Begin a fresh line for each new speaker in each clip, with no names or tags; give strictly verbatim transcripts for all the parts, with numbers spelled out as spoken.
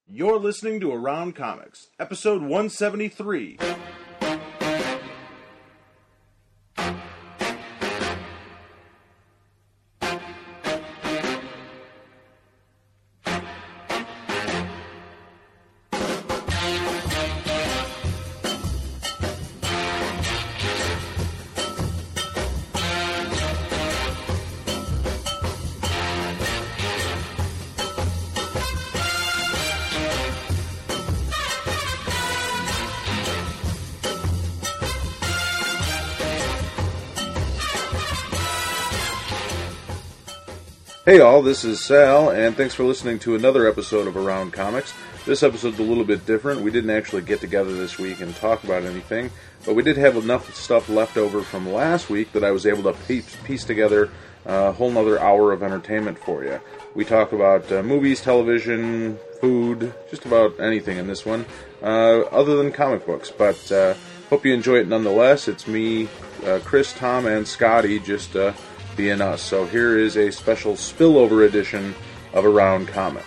You're listening to Around Comics, episode one seventy-three. Hey all, this is Sal, and thanks for listening to another episode of Around Comics. This episode's a little bit different. We didn't actually get together this week and talk about anything, but we did have enough stuff left over from last week that I was able to piece, piece together a whole nother hour of entertainment for you. We talk about uh, movies, television, food, just about anything in this one, uh, other than comic books, but uh, hope you enjoy it nonetheless. It's me, uh, Chris, Tom, and Scotty, just... Uh, being us. So here is a special spillover edition of Around Comic.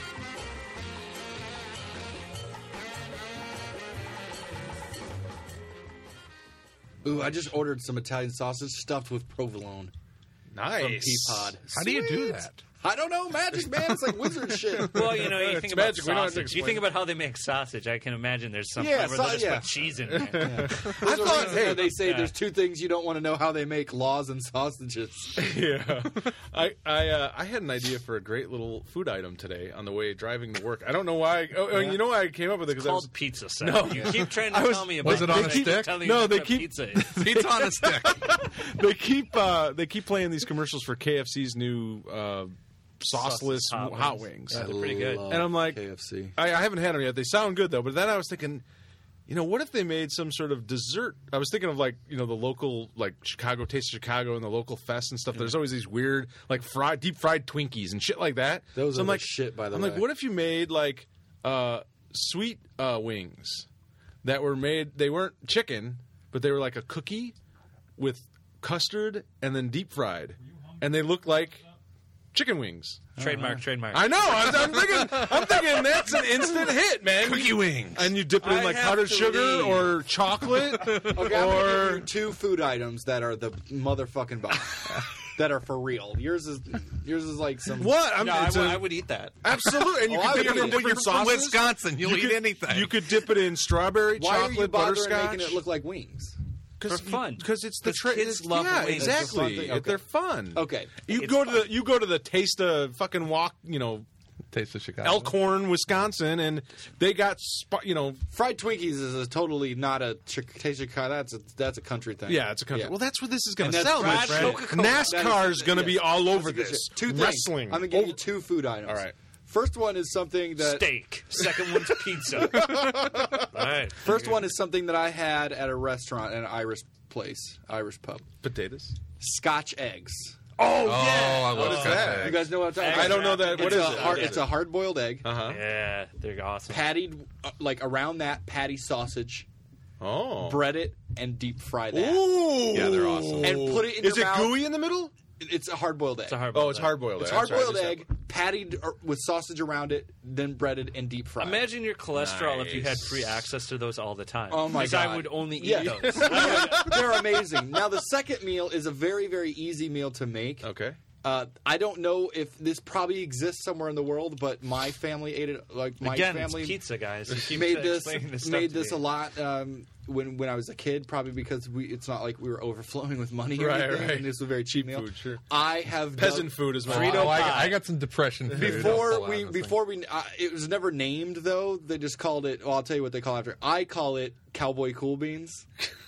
Ooh, I just ordered some Italian sausage stuffed with provolone.
Nice.
From Peapod.
How do you do that?
I don't know, magic, man. It's like wizard shit.
Well, you know, you
It's
think about
magic. We don't have to
sausage. You
explain
think
it.
about how they make sausage. I can imagine there's some
Yeah,
point where
so-
they'll just
yeah.
put cheese in there.
I thought, hey, they say there's two things you don't want to know how they make: laws and sausages.
Yeah, I I uh, I had an idea for a great little food item today on the way driving to work. I don't know why. Oh, oh, you know why I came up with it?
It's
Because I
called
was
pizza. Seth.
No.
You keep trying to
I was-
tell me about
was it on
they
a
keep
stick?
telling
No,
you
they
what
keep-
pizza is.
Pizza on a stick.
they keep uh, they keep playing these commercials for K F C's new uh, sauceless
Sauceless hot
hot
wings.
wings.
Yeah, they're pretty good.
Love
And I'm like-
K F C.
I, I haven't had them yet. They sound good though. But then I was thinking, you know, what if they made some sort of dessert? I was thinking of like, you know, the local like Chicago Taste of Chicago and the local fest and stuff. There's always these weird like fried, deep fried Twinkies and shit like that.
Those
so
are
I'm
the
like,
shit, by the
I'm
way.
like, what if you made like uh, sweet uh, wings that were made? They weren't chicken, but they were like a cookie with custard and then deep fried, and they looked like chicken wings.
Trademark, trademark.
I know. I'm, I'm thinking. I'm thinking that's an instant hit, man.
Cookie wings.
And you dip it in
I
like
have
powdered
to
sugar
leave.
or chocolate,
Okay, I'm gonna give
or
you two food items that are the motherfucking bomb. That are for real. Yours is yours is like some
what? I'm,
no, I,
it's
would-
a-
I would eat that.
absolutely. And you
Oh, I
could
would
dip it
eat
in
it.
different
From
sauces.
Wisconsin, you'll
You
eat
could-
anything.
You could dip it in strawberry,
Why are
chocolate,
you bothering
butterscotch.
making it look like wings?
For fun.
Because it's the
'Cause
tra-
kids
it's-
love
yeah,
wings.
It's a fun
exactly.
thing? Okay.
They're fun.
Okay.
You
It's
go to
fun.
the you go to the Taste of fucking walk, you know,
Taste of Chicago.
Elkhorn, Wisconsin, and they got sp- you know.
Fried Twinkies is a totally not a Ch- Taste of Chicago. That's a that's a country thing.
Yeah, it's a country.
Yeah.
Well, that's what this is going
And
to
that's
sell, my
fried
friend.
Coca-Cola.
NASCAR's going to be
Yes.
all over
That's a good
this.
shit. Two things.
Wrestling.
I'm gonna give you
Over-
two food items.
All right.
First one is something that
Steak. Second one's pizza. All right.
first one is something that I had at a restaurant at an Irish place, Irish pub.
Potatoes.
Scotch eggs.
Oh,
Oh, I love
What is
Scotch
that?
You
eggs.
guys know what I'm talking about?
I don't know that. What
it's
is
a
it?
hard,
What is
it's
it?
a hard-boiled egg,
Uh huh.
Yeah, they're awesome.
pattied uh, like around that patty sausage,
Oh.
bread it and deep fry that,
Ooh.
Yeah, they're awesome.
and put it in
Is
your
it
mouth.
gooey in the middle?
It's a hard-boiled egg.
It's a hard
Oh, it's hard boiled.
It's hard-boiled egg, pattied uh, with sausage around it, then breaded and deep fried.
Imagine your cholesterol if you had
Nice.
free access to those all the time.
Oh my
Because
god!
I would only eat
Yeah.
those.
They're amazing. Now the second meal is a very very easy meal to make.
Okay.
Uh, I don't know if this probably exists somewhere in the world, but my family ate it. Like my
Again,
family
it's pizza, guys. You keep
made this
explaining this stuff
made
to
this
me.
a lot um, when when I was a kid. Probably because we it's not like we were overflowing with money or
Right,
anything,
right.
and this was a very cheap meal.
food, sure.
I have
Peasant
done-
food is my
Oh,
Frito
I,
pie.
I got some depression food. I'll
Before
pull out
we
of this thing.
before we uh, it was never named though. They just called it. Well, I'll tell you what they call it after. I call it Cowboy Cool Beans.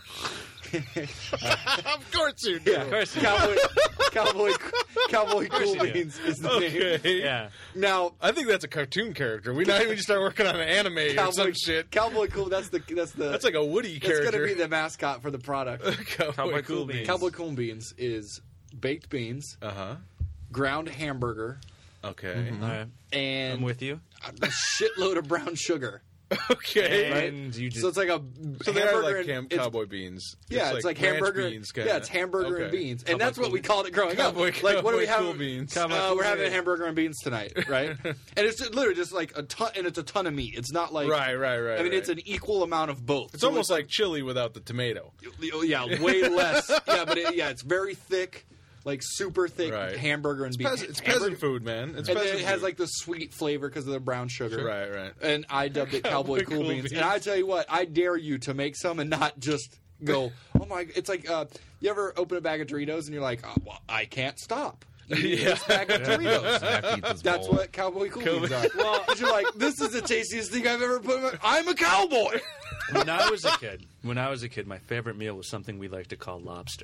Of course you do.
Yeah,
Of course you do.
Cowboy Cowboy Cowboy Cool
you do.
Beans is the name.
Okay.
Yeah.
Now
I think that's a cartoon character. We not even start working on an anime or
Cowboy
some shit.
Cowboy Cool. That's the that's the
That's like a Woody
that's
character.
going to be the mascot for the product.
Cowboy,
Cowboy
Cool
Cool
Beans.
Beans.
Cowboy Cool Beans is baked beans,
Uh huh.
ground hamburger,
Okay.
All right.
and
I'm with you.
a shitload of brown sugar.
Okay.
and you just
So it's like a
So they are
hamburger
like
and-
cam-
it's-
cowboy beans.
Yeah, it's like,
ranch
hamburger.
beans, kinda.
Yeah, it's hamburger and
Okay.
beans, and
Cowboy
that's what
cool
we called it growing
Cowboy-
up. Like, what do we
cowboy
have?
cool beans.
Uh,
Cowboy
we're
cool
having
beans.
hamburger and beans tonight, right? and it's just, literally just like a ton, and it's a ton of meat. It's not like
Right, right, right.
I mean,
right.
it's an equal amount of both.
It's
So
almost like chili without the tomato.
yeah, way less. Yeah, but it, yeah, it's very thick, like super thick
Right.
hamburger and beans.
Peasant, it's
Hamburger-
peasant food, man. It's
And then
peasant
it has
food.
like the sweet flavor because of the brown sugar.
Right, right.
And I dubbed it Cowboy,
Cowboy
Cool,
Cool
beans.
Beans.
And I tell you what, I dare you to make some and not just go, oh my, it's like, uh, you ever open a bag of Doritos and you're like, oh, well, I can't stop. eating this bag of Doritos.
I have to eat this
That's
bowl.
what Cowboy Cool Beans are. Well, you're like, this is the tastiest thing I've ever put in my, I'm a cowboy.
when I was a kid, when I was a kid, my favorite meal was something we like to call lobster.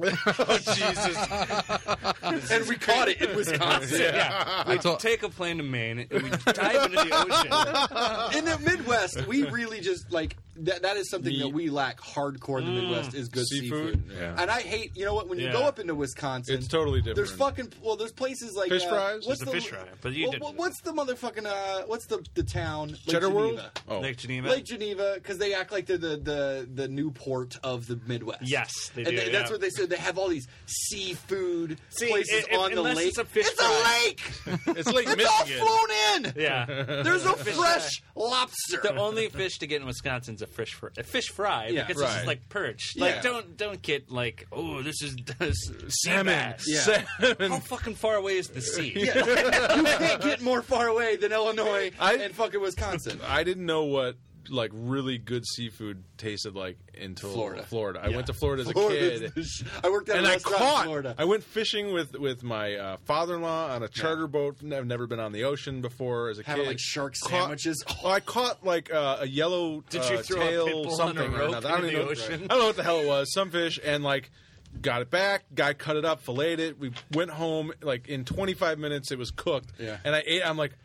Oh, Jesus.
And we caught it in Wisconsin.
Yeah, we
told-
take a plane to Maine and we dive into the ocean.
In the Midwest, we really just like that. That is something that we lack hardcore in the Midwest is good
Seafood?
seafood.
Yeah.
And I hate, you know what? When you
Yeah.
go up into Wisconsin,
It's totally different.
There's fucking well, there's places like
Fish
uh,
fries?
What's
There's
the
a fish fry, but you
well,
did-
well, what's the motherfucking uh? What's the the town? Lake
Cheddar
Geneva.
World? Oh.
Lake Geneva.
Lake Geneva, because they act like they're the, the the Newport of the Midwest.
Yes, they
and
do,
they- that's
yeah.
what they said. They have all these seafood
See,
places
it- it-
on the
unless
lake.
it's a fish
it's
fry.
a lake.
It's like
It's all
Michigan.
flown in.
Yeah.
There's no fresh lobster.
The only fish to get in Wisconsin is a fish fry, a fish fry
Yeah.
because it's
Right.
just like perch.
Yeah.
Like don't don't get like oh this is this
Salmon.
Yeah.
Salmon.
How fucking far away is the sea?
you can't get more far away than Illinois
I-
and fucking Wisconsin.
I didn't know what like really good seafood tasted like until
Florida.
Florida. I
Yeah.
went to Florida as a
Florida's
kid.
the sh- I worked at
And
a
I
restaurant
caught.
in Florida.
I went fishing with with my uh, father-in-law on a charter boat. I've never been on the ocean before as a
Having
kid.
like shark
Caught-
sandwiches.
Oh, I caught like uh, a yellow
Did
uh,
you throw a
tail
pit bull on
something
a
or
rope
another. I don't
into
even
the
know.
ocean?
I don't know what the hell it was. Some fish and like got it back. Guy cut it up, filleted it. We went home like in twenty-five minutes. It was cooked.
Yeah.
And I ate. I'm like,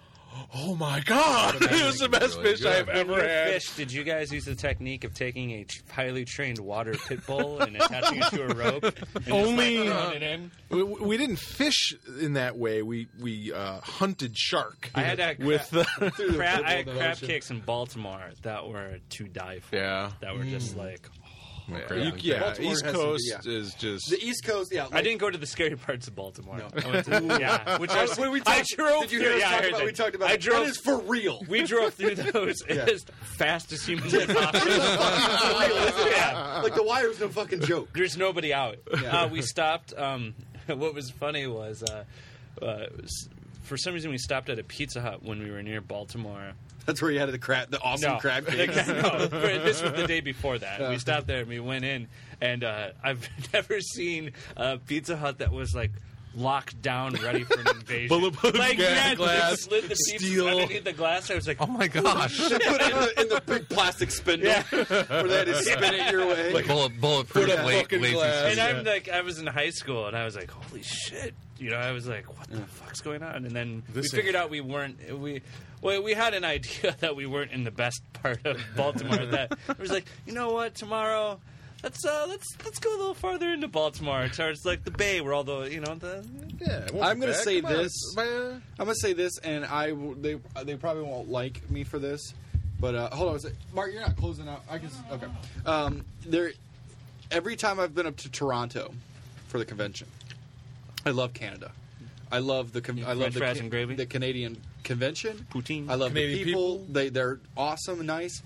oh my god! It was the best
really
fish
good.
I've
When
ever
you
had.
fish, did you guys use the technique of taking a ch- highly trained water pit bull and attaching it to a rope? And just,
Only-
like, throwing it in?
We, we didn't fish in that way. We we uh, hunted shark.
I had that
with the
crab, I had
in the
crab
ocean.
cakes in Baltimore that were to die for.
Yeah.
That were just like.
yeah, you- yeah,
Baltimore
East
has some-
Coast
yeah.
is just
The East Coast, yeah.
I
like-
didn't go to the scary parts of Baltimore.
No.
I went to, yeah, which I,
When we
I
talked-
drove
Did you
through.
hear us
yeah, I
talk
heard
about?
that.
We talked about.
I
it.
drove.
That is for real.
We drove through those as fast as humanly possible. yeah.
Like the wire's no fucking joke.
There's nobody out.
Yeah.
Uh, we stopped. Um, what was funny was, uh, uh, was, for some reason, we stopped at a Pizza Hut when we were near Baltimore.
That's where you had the crab, the awesome
No,
crab
The-
cakes.
no, this was the day before that. We stopped there and we went in, and uh, I've never seen a Pizza Hut that was like locked down, ready for an invasion.
Bulletproof
like
ga-
yeah,
glass,
they slid the pizza
steel.
underneath the glass. I was like,
Oh my gosh!
They put it in the, in the big plastic spindle where they had to spin it your way.
Bullet, bulletproof,
Put a
la-
fucking
lazy
glass.
And
Susan.
I'm like, I was in high school, and I was like, holy shit. You know, I was like, what the fuck's going on? And then
This
we figured out we weren't, we, well, we had an idea that we weren't in the best part of Baltimore. That it was like, you know what, tomorrow, let's, uh, let's, let's go a little farther into Baltimore, towards like the Bay, where all the, you know, the,
yeah. it won't
I'm
be
gonna
bad.
say
Come on,
this.
man.
I'm gonna say this, and I will- they they probably won't like me for this, but uh, hold on a second. Mark, you're not closing out. I can s- okay. Um, there, every time I've been up to Toronto for the convention, I love Canada. I love the con- I love
French
the,
fries
Ca-
and gravy?
the Canadian convention.
Poutine.
I love
Canadian
the people.
people.
They they're awesome and nice.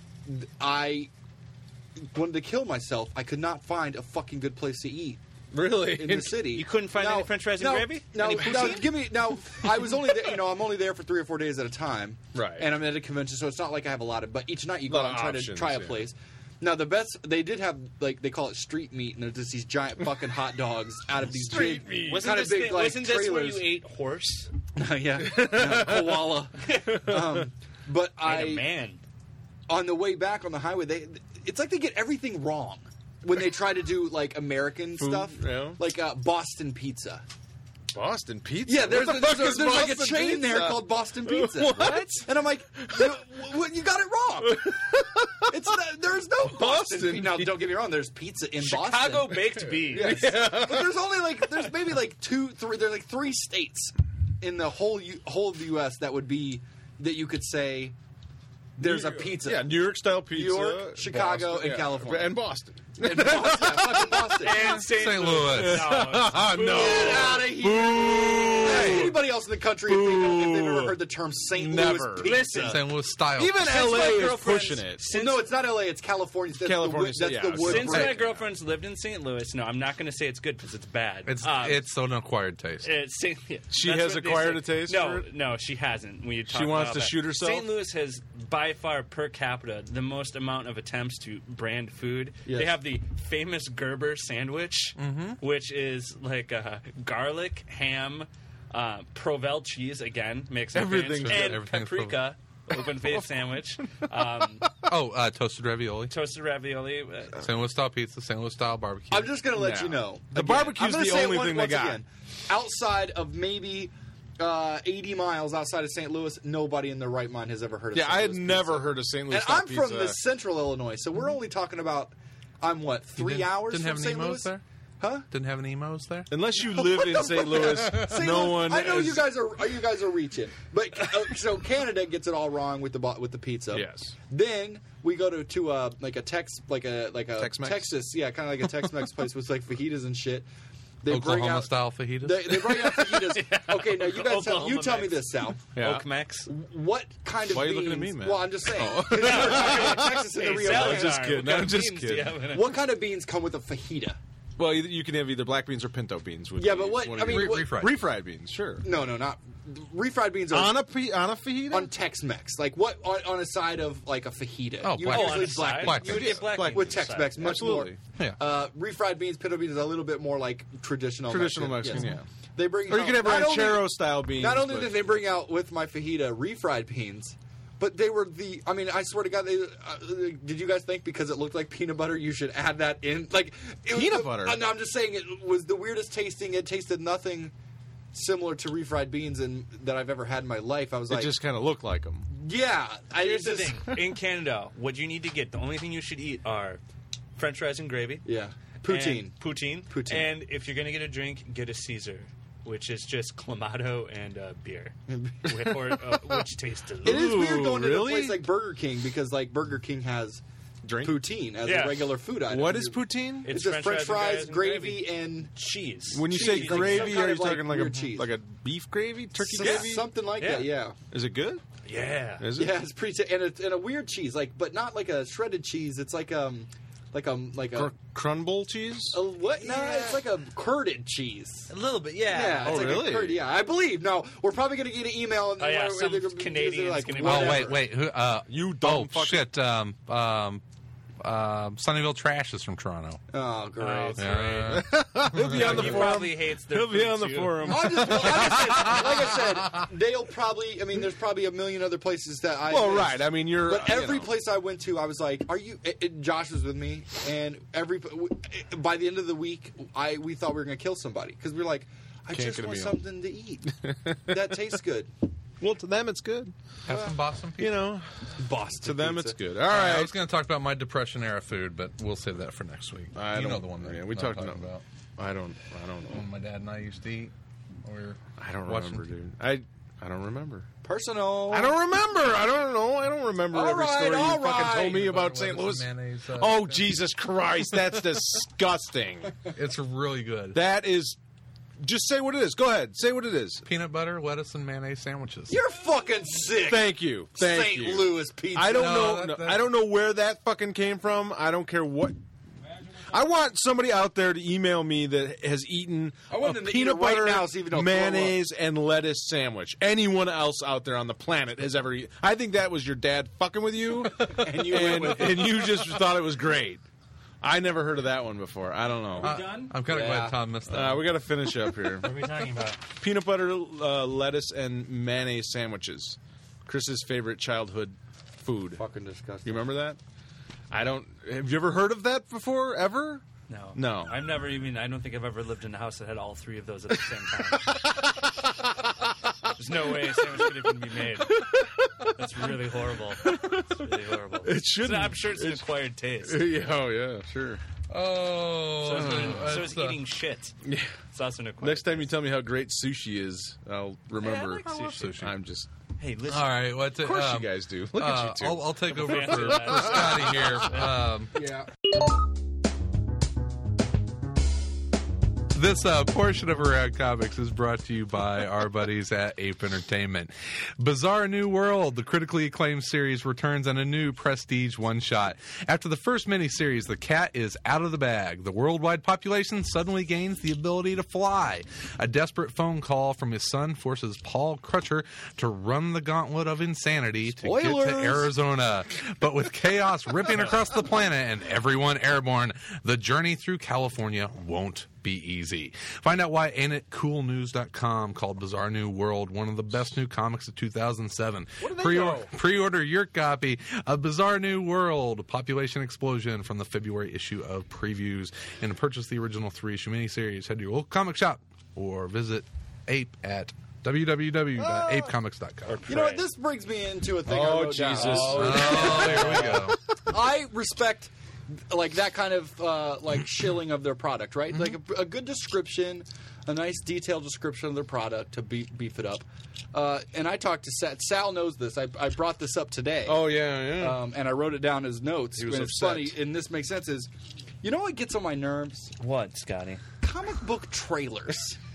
I wanted to kill myself. I could not find a fucking good place to eat
Really?
in the city.
You couldn't find any French fries and
now,
gravy?
Now,
Any
now,
poutine?
give me now. I was only there, you know I'm only there for three or four days at a time,
Right.
And I'm at a convention, so it's not like I have a lot of. But each night you go
Lot
out and
of
try to
options,
try a
yeah.
place. Now the best they did have like they call it street meat, and there's just these giant fucking hot dogs out of these
Street
big,
meat.
wasn't
kind
this,
of big
the-
like
wasn't this where
trailers.
you ate horse?
yeah, yeah, koala. um, but
I
I
ate a man.
on the way back on the highway, they it's like they get everything wrong when they try to do like American
Food,
stuff,
yeah.
like uh, Boston pizza.
Boston pizza.
Yeah, there's,
What the
there's,
fuck
there's,
is
there's like a
Boston
chain
pizza?
there called Boston Pizza.
What?
And I'm like, "You- w- you got it wrong. It's not, there's no Boston.
Boston
Pizza. Now, don't get me wrong. There's pizza in Boston.
Chicago baked beans.
but there's only like there's maybe like two, three. There's like three states in the whole U, whole of the U S that would be that you could say there's a pizza.
Yeah, New York style pizza.
New York, Chicago,
Boston,
and
yeah,
California.
and Boston.
And Boston, yeah, fucking Boston.
And Saint
Saint
Louis.
Louis.
Ah, no.
Get out of here. Ask anybody else in the country if, they know, if they've ever heard the term Saint
Never.
Louis pizza.
Listen.
Saint Louis style.
Even
Since
L A
my
is
girlfriend's-
pushing it.
Well, no, it's not L A. It's California. That's
California,
The, wood- that's
yeah,
the wood
Since
brick.
my girlfriend's lived in Saint Louis, no, I'm not going to say it's good because it's bad.
It's
Um,
it's an acquired taste.
It's Saint, yeah,
She
that's
has
what they
acquired
say.
a taste
No,
for it?
no, she hasn't. When you talk
She wants
about
to
that.
shoot herself?
Saint Louis has by far per capita the most amount of attempts to brand food.
Yes.
They have the famous Gerber sandwich,
Mm-hmm.
which is like a garlic, ham, uh, Provel cheese again, mixed
Everything's good.
and
Everything's
paprika. Open faced sandwich, um,
Oh, uh, toasted ravioli.
toasted ravioli. uh,
Saint Louis style pizza. Saint Louis style barbecue.
I'm just going to let
No.
you know.
The
Again,
barbecue's
I'm gonna
the
say it
only
one-
thing they
once
got.
again. Outside of maybe uh, eighty miles outside of Saint Louis, nobody in their right mind has ever heard of
Yeah,
Saint
I had
Louis
never
pizza.
heard of Saint Louis
And
style
I'm
pizza.
from the central Illinois, so we're only talking about, I'm what,
You
three
didn't-
hours
Didn't
from
have
Saint
any emos
Louis?
there.
Huh?
Didn't have any emos there.
Unless you lived in Saint Louis,
Saint
no
Louis-
one.
I know
is-
you guys are you guys are reaching, but uh, so Canada gets it all wrong with the bo- with the pizza.
Yes.
Then we go to to uh, like a Tex like a like a
Tex-Mex?
Texas, yeah, kind of like a Tex-Mex place with like fajitas and shit. They bring
Oklahoma
out
style fajitas.
They, they bring out fajitas. Okay, now you guys tell, you
Oklahoma
tell me
mix.
this, Sal.
Yeah.
Oak Mex.
What kind of
Why are you
beans?
looking at me, man?
Well, I'm just saying.
Oh.
'Cause you were talking about Texas and the
Hey,
Rio
salad
Grande.
just
jar.
kidding.
What kind
I'm
of
just
beans do you
kidding.
have in it?
What kind of beans come with a fajita?
Well, you, you can have either black beans or pinto beans. Would
Yeah,
be
but what-
one
I
of
mean,
your-
what-
refried.
refried beans, sure.
No, no, not refried beans are
On a pe- on a fajita.
on Tex-Mex. Like what on, on a side of like a fajita?
Oh,
You
black
would
beans.
usually
Oh, on the side?
black
You would
beans.
get black
Black
beans
with
on the
Tex-Mex,
side.
much
Absolutely.
more.
Yeah.
Uh, refried beans, pinto beans is a little bit more like traditional.
Traditional
Mexican.
Mexican,
Yes. They bring
Or you
out-
can have
not only-
ranchero style beans.
Not only
but-
did they bring out with my fajita refried beans, but they were the. I mean, I swear to God, they. Uh, did you guys think because it looked like peanut butter, you should add that in? Like it was
Peanut
the-
butter?
Uh, no, I'm just saying it was the weirdest tasting. It tasted nothing similar to refried beans and that I've ever had in my life. I was
it
like,
just kind of looked like them.
yeah. I
Here's the
just,
thing: in Canada, what you need to get, the only thing you should eat are French fries and gravy.
Yeah, poutine.
And poutine.
Poutine.
And if you're gonna get a drink, get a Caesar, which is just clamato and uh, beer, with, or, uh, which tastes
It
delicious.
is weird going to
really?
a place like Burger King because like Burger King has
Drink.
poutine as
Yeah.
a regular food item.
What is poutine?
It's,
It's
just French,
French
fries,
fries and
gravy,
gravy.
and
cheese.
When you
cheese,
say
like some
gravy,
kind
are you
of, like,
talking like
weird
a
cheese.
like a beef gravy, turkey
So-
gravy?
something like
Yeah.
that. Yeah.
Is it good?
yeah.
Is it?
Yeah, it's pretty, and it's and a weird cheese, like, but not like a shredded cheese. It's like um, like a like a,
Cr- crumble cheese?
a what? No,
Yeah.
it's like a curded cheese.
A little bit,
Yeah,
yeah.
it's
Oh,
like
really?
A curd, yeah, I believe. No, we're probably gonna get an email. And
Oh, yeah,
where-
some
where they're gonna be-
Canadian's
like,
gonna be-
Oh
whatever.
wait, wait. Who? Uh,
You dumb
oh
fucking-
shit. Um, um, um, Sunnyvale Trash is from Toronto.
Oh, great.
Oh,
Yeah.
He'll be on the
he
forum.
probably hates their
He'll be
food,
on the
too.
forum.
I just, like, I said, like I said, they'll probably. I mean, there's probably a million other places that I.
Well,
missed.
right. I mean, you're.
But
you
every
know.
place I went to, I was like, "Are you?" It, it- Josh was with me, and every by the end of the week, I we thought we were gonna kill somebody because we were like, "I
Can't
just
get a
want
meal.
something to eat that tastes good."
Well, to them it's good.
Have some Boston pizza.
You know,
Boston.
to them
pizza.
it's good. All
All right,
right.
I was going to talk about my depression era food, but we'll save that for next week.
I
you know
don't-
the one that
yeah, we
I'm
talked
talking
about-
about.
I don't. I don't know.
When my dad and I used to eat. We were
I don't
watching-
remember, dude. I. I don't remember.
Personal.
I don't remember. I don't know. I don't remember
All
every
right,
story
all
you fucking
right.
told me about
Butter,
Saint
lettuce,
Louis.
and mayonnaise, uh,
Oh, Jesus Christ. That's disgusting.
It's really good.
That is. Just say what it is. Go ahead. Say what it is.
Peanut butter, lettuce, and mayonnaise sandwiches.
You're fucking sick.
Thank you. Thank
Saint
you.
Louis pizza.
I don't
No,
know.
that-
no,
that-
I don't know where that fucking came from. I don't care what. I want somebody out there to email me that has eaten
I want
a
them to eat
peanut
it right
butter,
now so you don't throw
mayonnaise, and lettuce sandwich. Anyone else out there on the planet has ever eaten. I think that was your dad fucking with you,
And you went
and,
with it.
and you just thought it was great. I never heard of that one before. I don't know.
Uh,
done?
I'm kind of
Yeah.
glad Tom missed that.
Uh, we got to finish up here.
What are we talking about?
Peanut butter, uh, lettuce, and mayonnaise sandwiches. Chris's favorite childhood food.
Fucking disgusting.
You remember that? I don't. Have you ever heard of that before? Ever?
No.
No.
I've never even, I don't think I've ever lived in a house that had all three of those at the same time. There's no way a sandwich could even be made. That's really horrible. It's really horrible.
It shouldn't.
So I'm sure it's an acquired taste.
Yeah, oh yeah, sure.
oh,
So it's, eating, so
that's,
it's
uh,
eating shit.
Yeah.
It's also an acquired
Next time you tell me how great sushi is, I'll remember.
Yeah, I like sushi.
I'm just.
Hey, listen.
All right, what's it?
Of course
um,
you guys do. Look
uh,
at you two.
I'll, I'll take over for,
Fancy
for
that.
Scotty here. Um,
Yeah.
This uh, portion of Around Comics is brought to you by our buddies at Ape Entertainment. Bizarre New World, the critically acclaimed series, returns on a new prestige one-shot. After the first miniseries, the cat is out of the bag. The worldwide population suddenly gains the ability to fly. A desperate phone call from his son forces Paul Crutcher to run the gauntlet of insanity to get
Spoilers!
to Arizona. But with chaos ripping across the planet and everyone airborne, the journey through California won't be easy. Find out why ain't it cool news dot com called Bizarre New World one of the best new comics of two thousand seven.
What do they
Pre-
know?
Pre-order your copy of Bizarre New World, Population Explosion from the February issue of Previews. And to purchase the original three-issue miniseries, head to your local comic shop or visit Ape at w w w dot ape comics dot com.
You know what? This brings me into a thing. I
Oh,
wrote down.
Jesus.
Oh, there we go.
I respect like that kind of uh, like shilling of their product, right? Like a, a good description, a nice detailed description of their product to beef, beef it up. Uh, and I talked to Sal. Sal knows this. I, I brought this up today.
Oh, yeah, yeah.
Um, and I wrote it down as notes.
He was
and it's
upset.
funny, and this makes sense. Is you know what gets on my nerves?
What, Scotty?
Comic book trailers.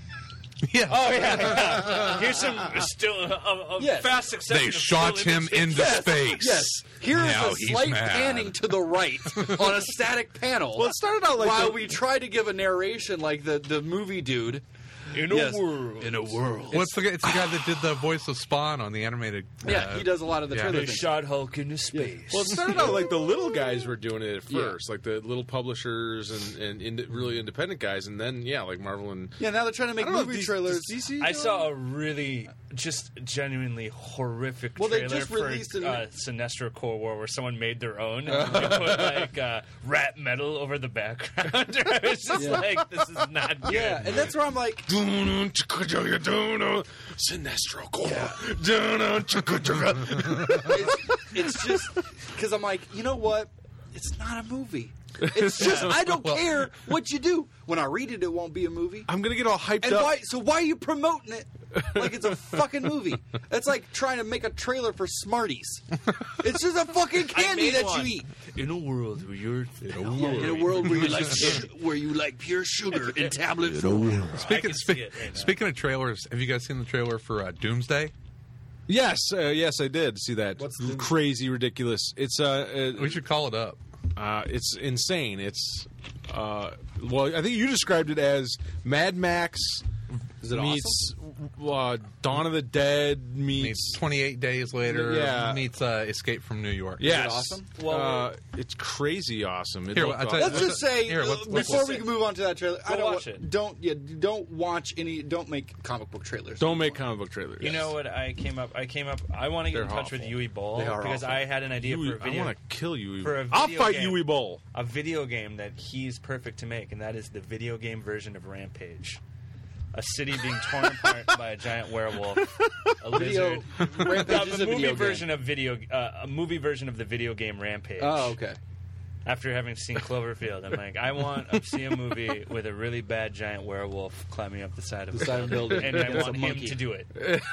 Yeah.
Oh yeah, yeah. Here's some still a, a
Yes.
fast succession.
They
of
shot
still
him
images.
into space.
Yes. Here is
Now
a
he's
slight
mad.
panning to the right on a static panel.
Well, it started out like
while
the-
we try to give a narration like the, the movie dude.
In a
Yes.
world.
In a world.
What's the guy? It's the guy that did the voice of Spawn on the animated. Uh,
Yeah, he does a lot of the
yeah.
trailer
They
things.
shot Hulk into space.
Well, it started out like the little guys were doing it at
Yeah.
first, like the little publishers and, and ind- really independent guys, and then yeah, like Marvel and
Yeah, now they're trying to make
I don't know,
movie
does-
trailers.
does D C
I
do
saw
it?
a really, just genuinely horrific
Well, they
trailer
just
for
released an-
uh, Sinestro Core War where someone made their own and they put like uh, rap metal over the background. It's just
Yeah.
like, this is not good.
Yeah, and that's where I'm like,
Sinestro Core.
it's, it's just because I'm like, you know what? It's not a movie. It's just I don't
Well-
care what you do. When I read it, it won't be a movie.
I'm gonna get all hyped
And
up.
why? So why are you promoting it like it's a fucking movie? It's like trying to make a trailer for Smarties. It's just a fucking candy that you eat.
In a world where you're in a
Yeah, in a world where you like where you like pure sugar in tablet form.
Speaking,
can
spe-
see it right now.
speaking of trailers, have you guys seen the trailer for uh, Doomsday?
Yes, uh, yes, I did see that.
What's the-
crazy, ridiculous? It's uh, uh,
We should call it up.
uh, it's insane. It's uh, well, I think you described it as Mad Max
Is it
meets uh, Dawn of the Dead meets.
Meets twenty-eight days later.
Yeah.
Meets uh, Escape from New York.
Yes.
awesome?
Well,
uh, it's crazy awesome. It
Here,
looked
I'll tell you-
awesome.
Let's just say
Here, let's-
uh,
let's-
before
let's
we
say-
can move on to that trailer, I
Go
don't
watch
wa-
it.
don't yeah don't watch any don't make comic book trailers.
Don't make comic book trailers.
You know what? I came up. I came up. I want to get
They're
in touch with
awful.
Yui Bowl
They are
because
awful.
I had an idea
Yui,
for a
I
video,
want to kill you.
for a
I'll
video
fight
game.
Yui Bowl.
a video game that he's perfect to make, and that is the video game version of Rampage. A city being torn apart by a giant werewolf, a
Video
lizard.
Rampage is
a
a
movie
video
version
game.
of video, uh, a movie version of the video game Rampage.
Oh, okay.
After having seen Cloverfield, I'm like, I want to see a movie with a really bad giant werewolf climbing up the side of
The
a
side of a building
and I
against
want
a
him
monkey.
to do it.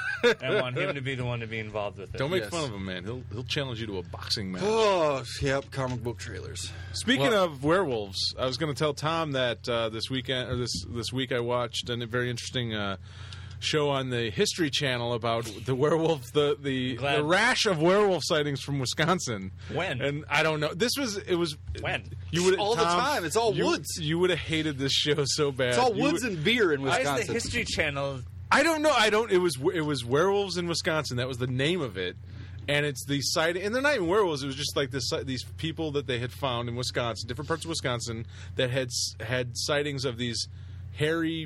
I want him to be the one to be involved with it.
Don't make
Yes.
fun of him, man. He'll he'll challenge you to a boxing match.
Oh, yep, comic book trailers.
Speaking
Well-
of werewolves, I was going to tell Tom that uh, this weekend or this this week I watched a very interesting uh, show on the History Channel about the werewolf, the the,
Glad-
the rash of werewolf sightings from Wisconsin.
When?
And I don't know. This was it was
When?
you would
All the time. It's all
you,
woods.
You would have hated this show so bad.
It's all
You
woods
would-
and beer in
Why
Wisconsin.
is the History Channel?
I don't know. I don't. It was it was werewolves in Wisconsin. That was the name of it, and it's the sighting. And they're not even werewolves. It was just like this these people that they had found in Wisconsin, different parts of Wisconsin, that had s- had sightings of these hairy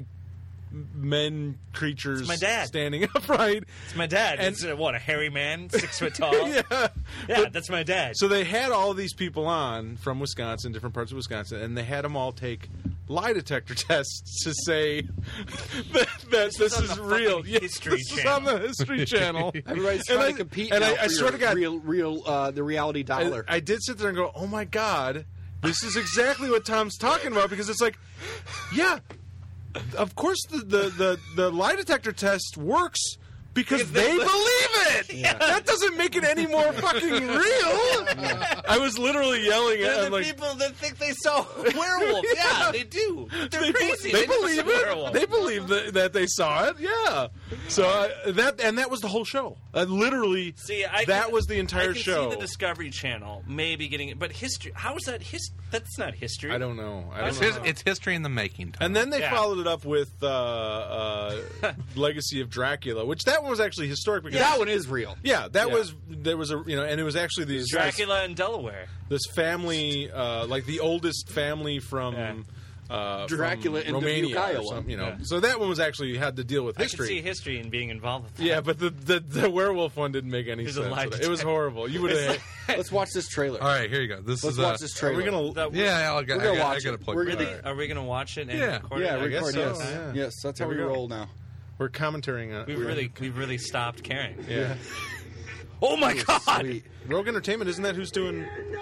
men creatures.
It's my dad.
standing upright.
It's my dad.
And-
it's uh, what, a hairy man, six foot tall.
Yeah.
Yeah, that's my dad.
So they had all these people on from Wisconsin, different parts of Wisconsin, and they had them all take lie detector tests to say that, that this,
was on
is
the
real.
fucking
Yeah,
History
this is on
Channel.
the History Channel.
Everybody's
And
trying
I-
to compete
And
now
I,
for
I swear
your
to God,
real, real, uh, the reality
I,
dollar.
I did sit there and go, "Oh my God, this is exactly what Tom's talking about." Because it's like, yeah, of course the the the, the lie detector test works Because,
Because
they
they-
believe it. That doesn't make it any more fucking real. I was literally yelling
They're
at
the
them like,
people that think they saw werewolves. Yeah, they do. They're
they,
crazy.
They,
They, know
believe
it's a
it.
werewolf.
They believe that, that they saw it. Yeah. So uh, that and that was the whole show. Uh, literally,
See, I
that
can,
was the entire
I can
show.
see the Discovery Channel maybe getting it, but history. How is that? His, that's not history.
I don't know. I don't
It's,
know.
his, it's history in the making. Tom.
And then they
Yeah.
followed it up with uh, uh, Legacy of Dracula, which that one was actually historic because
That one is real.
yeah, that
Yeah.
was there was a you know, and it was actually these
Dracula in Delaware.
this, this family, uh, like the oldest family from.
Yeah.
Uh,
Dracula
from
in Dubuque,
Romania, or
Iowa.
something, you know.
Yeah.
So that one was actually had to deal with
I can see
history.
history in being involved with that.
Yeah, but the, the the werewolf one didn't make any
There's a
sense.
lie
It was
detector.
horrible. You would have.
Let's watch this trailer.
All right, here you go. This
Let's
is
watch
uh,
this
Are
trailer.
we gonna?
That-
Yeah, I'll, I,
We're gonna
I, I,
watch
got to
it.
plug.
We're
for
gonna-
it.
Really? Are we going to watch it and
Yeah.
record
Yeah,
it?
I guess
record,
so,
yes.
yeah.
Yes, that's how
Here
we
we go.
roll now.
We're commentating on.
We've
we're-
really, we've really stopped caring.
Yeah.
Oh my God!
Sweet.
Rogue Entertainment, isn't that who's doing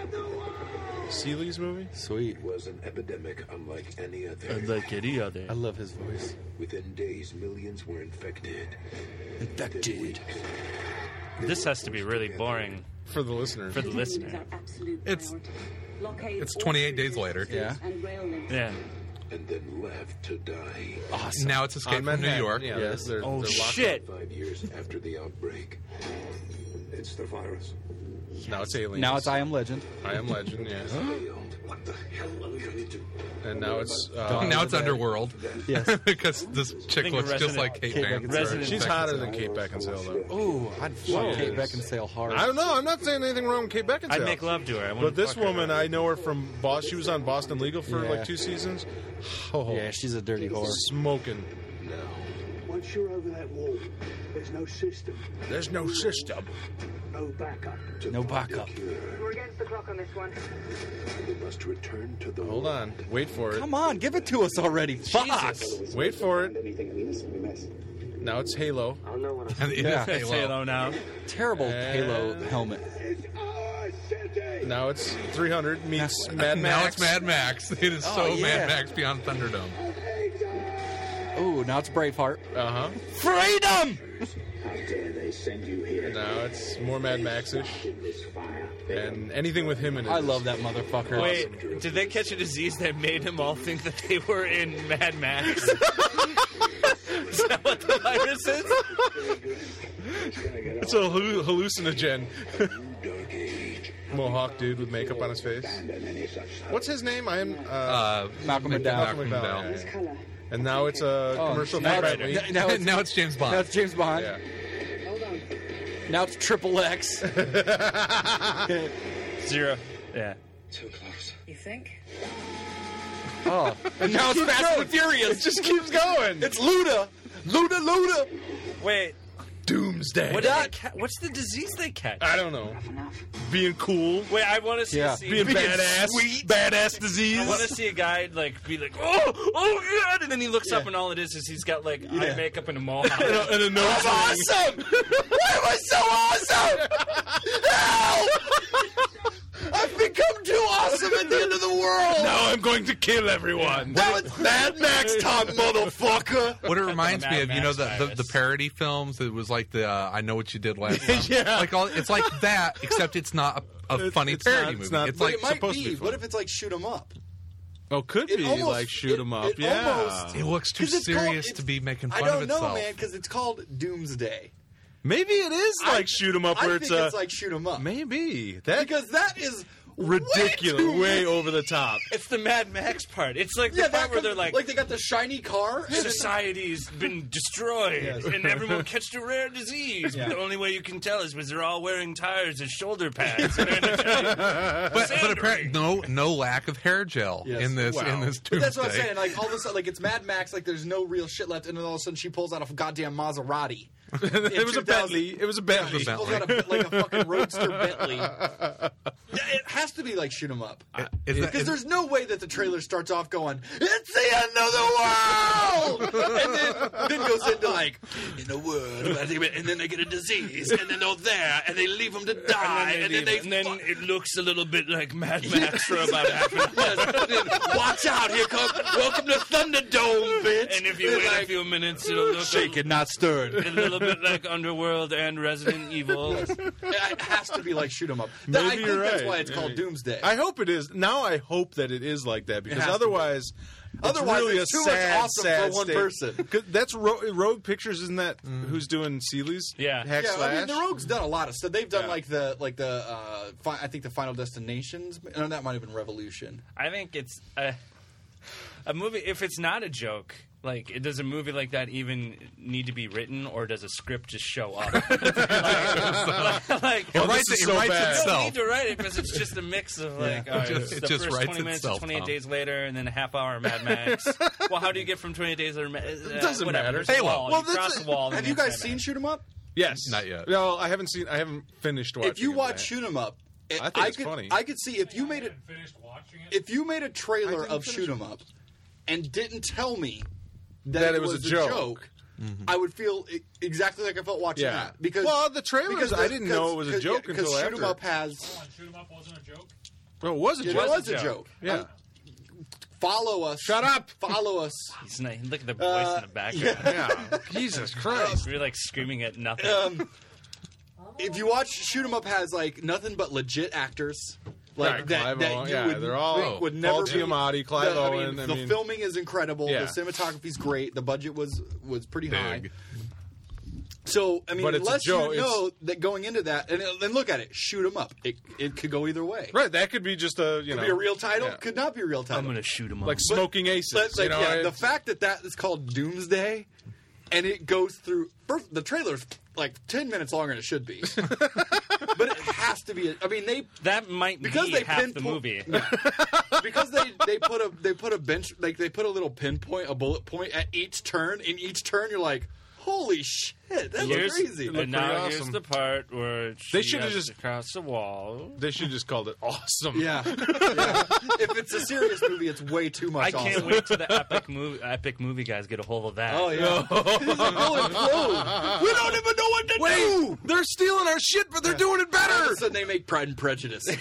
Seeley's movie?
Sweet.
It was an epidemic unlike any other.
Like any other.
I love his voice.
Within days, millions were infected.
Infected.
This has to be really boring
For the listeners.
for the listener.
It's- It's twenty-eight days later.
Yeah.
Yeah.
And then left to die.
Awesome.
Now it's Escape
On
from New
Manhattan,
York.
Yeah,
Yes.
they're,
Oh
they're locked
shit!
Five years after the outbreak. It's the virus.
up. Now it's aliens.
Now it's I Am Legend.
I Am Legend, yeah.
Failed. What the hell are we going to do?
And now it's. Uh,
Dawn
Now
of
it's
the Dead.
Underworld.
Yes.
because this chick
think
looks just
Resident-
like Kate,
Kate
Beckinsale.
Resident
she's
Beckinsale.
hotter than Kate Beckinsale, though.
Ooh, I'd fuck
She
Kate
is.
Beckinsale hard.
I don't know. I'm not saying anything wrong with Kate Beckinsale.
I'd make love to her. I
But
wouldn't
this
fuck her.
woman, I know her from Boston. She was on Boston Legal for
Yeah.
like two seasons. Oh,
Yeah, she's a dirty whore.
smoking.
Now,
Once you're over that wall, there's no system,
There's no system.
no backup.
to
No
find a
backup.
cure,
We're against the clock on this one.
they must return to the
Hold on. Wait for it.
Come on, give it to us already. Fuck.
Jesus.
Wait for it.
Anything in the innocent mess.
Now it's Halo.
I'll know when I
And it is
Yeah.
It's
Halo.
Halo now.
Terrible Halo helmet.
It's our city!
Now it's three hundred meets Mad Max.
Now it's Mad Max. It is
Oh,
so
yeah.
Mad Max Beyond Thunderdome.
Ooh, now it's Braveheart.
Uh huh.
Freedom!
How dare they send you here?
Now it's more Mad Max-ish.
In this fire.
And anything with him in it.
I love that motherfucker.
Wait, did they catch a disease that made him all think that they were in Mad Max? Is that what the virus is?
It's a hallu- hallucinogen.
dark age.
Mohawk dude with makeup on his face.
Abandon any such
What's his name? I am. Uh,
Uh,
Malcolm McDowell.
Malcolm
McDowell.
McDowell.
This color.
And now it's a
Oh,
commercial
now
for
it's,
Bentley.
n- now, it's,
now it's James Bond.
now it's James Bond.
Yeah.
Hold on.
Now it's Triple X.
Zero. Yeah.
Too close.
You think?
Oh, and now it's Fast and Furious.
It just keeps going.
It's Luda. Luda, Luda.
Wait,
Doomsday.
what did they ca- what's the disease they catch?
I don't know.
Enough.
Being cool.
Wait, I want to see
Yeah.
a scene.
Being
Being
badass.
sweet.
Badass disease.
I want to see a guy like be like, oh, oh god, and then he looks up
Yeah.
and all it is is he's got like
Yeah.
eye makeup and a mohawk.
and a, and a nose ring.
Awesome! Why am I so awesome? Help! I've become too awesome at the end of the world.
Now I'm going to kill everyone.
Now it's Mad Max time, motherfucker.
What it reminds
Mad
me of, you know,
Max
the, the,
virus.
the parody films. It was like the uh, I Know What You Did Last time.
Yeah.
Like all, it's like that, except it's not a, a
It's-
funny
it's
parody
not-
movie.
it's not-
it's
but
like
It might
supposed to
be.
be fun.
What if it's like Shoot 'em Up?
Oh, could
It
be
almost-
like shoot
it-
'em up.
it
yeah.
almost-
it looks too
'Cause it's called-
serious
it's-
to be making
I
fun
don't
of
know,
itself.
man, because it's called Doomsday.
Maybe it is
I-
like shoot 'em up
I
where
think
it's a
it's like Shoot 'em Up.
maybe that
Because that is
ridiculous,
way, too
way
much.
over the top.
It's the Mad Max part. It's like the
Yeah,
part
that
where
comes-
they're like,
like they got the shiny car. and it's-
society's been destroyed and everyone catched a rare disease.
Yeah.
But the only way you can tell is because they're all wearing tires as shoulder pads.
But, but
Sandering.
apparently, no no lack of hair gel
Yes.
in this
Wow.
in this
But that's what I'm
Doomsday.
saying. Like all of a sudden, like it's Mad Max. Like there's no real shit left, and then all of a sudden she pulls out a goddamn Maserati.
It was a
two thousand
Bentley. It was a Bentley.
She pulls out a, like a fucking roadster Bentley. Yeah, it has to to be like Shoot 'em Up.
Is that-
Because
is-
there's no way that the trailer starts off going, "It's the end of the world," and then, then goes into like, "In a world," and then they get a disease, and then they're there, and they leave them to die, and then they,
and then it looks a little bit like Mad Max for about half an hour.
yes, watch out, here comes, welcome to Thunderdome, bitch.
And if you
And
wait
like,
a few minutes, it'll look
shaken, not stirred.
a, a little bit like Underworld and Resident Evil.
It has to be like Shoot 'em Up. That- I
Maybe
think
you're
that's
right.
why it's called
Yeah.
Doomsday.
I hope it is. Now I hope that it is like that because
has to
otherwise, it's
Otherwise,
really
it's
a
too much
sad,
awesome
sad
for one
state.
person.
'Cause That's Ro- Rogue Pictures, isn't that who's doing Seeley's?
Yeah.
Hack
yeah,
Slash.
I mean, the Rogue's done a lot of stuff. They've done
Yeah.
like the like the uh, fi- I think the Final Destinations. No, that might have been Revolution.
I think it's a, a movie. If it's not a joke, like, does a movie like that even need to be written, or does a script just show up? like, like,
It writes,
this is
it
so
writes
bad.
you don't
itself.
need to write it because it's just a mix of like,
Yeah.
all right,
It just-
the
it just
first
writes
twenty minutes,
itself,
twenty-eight
Tom.
days later, and then a half hour of Mad Max. Well, how do you get from twenty-eight days later? It
doesn't matter.
There's a
Halo.
wall.
Well,
you
that's
cross
a-
the wall. and
Have
then
you
it's
guys
Mad
seen
Max.
Shoot 'em Up?
Yes,
Not yet.
No, I haven't seen. I haven't finished watching.
If you
it
watch
yet.
Shoot 'em Up, it,
I think it's
could,
funny.
I could see if you made it.
finished watching it.
If you made a
I
trailer
didn't
of
finish
Shoot
it.
'em Up and didn't tell me that,
That
it
it was
was
a joke.
I would feel e- exactly like I felt watching
Yeah.
that. Because
Well, the trailers,
because
I didn't know it was a joke
Because
until
Shoot 'em
after.
Up has
Hold on, Shoot 'em Up wasn't a joke.
Well, it was a
it
joke.
was,
a
a
joke.
joke.
Yeah.
Um, follow us.
Shut up.
Follow us.
He's nice. Look at the voice
Uh,
in the background.
Yeah. Jesus Christ.
We're like screaming at nothing.
Um, if you watch Shoot 'em Up, has like nothing but legit actors. Like
Right,
that,
Clive
that
Owen,
you
yeah,
would
they're all-
think would never
Paul
be-
Giamatti, Clive
the, I mean,
Owen, I
the
mean-
filming is incredible.
Yeah.
The cinematography's great. The budget was was pretty high.
Big.
So I mean,
But it's a
unless
joke,
you
it's-
know that going into that, and then look at it, Shoot 'em Up. It it could go either way.
Right, that could be just a you
Could
know
be a real title.
yeah.
Could not be a real title.
I'm gonna shoot him up.
like Smoking Aces.
But, like,
you know,
yeah, the
it's-
fact that that is called Doomsday, and it goes through. First, the trailer's like ten minutes longer than it should be, but it has to be. A, I mean, they
that might
because
be
they
half the
pinpoint-
movie.
because they they put a they put a bench like they put a little pinpoint, a bullet point at each turn. In each turn, you're like, holy shit, that's
Here's,
crazy.
looked
and now
pretty
here's
awesome.
the part where
They
she
should've
has
just-
to cross the wall.
They should just called it awesome.
Yeah. Yeah. If it's a serious movie, it's way too much.
I can't
awesome.
wait till the epic movie, epic movie guys get a hold of that.
Oh yeah. It'll implode. We don't even know what to do.
They're stealing our shit, but they're doing it
All of
better.
a sudden, they make Pride and Prejudice.
I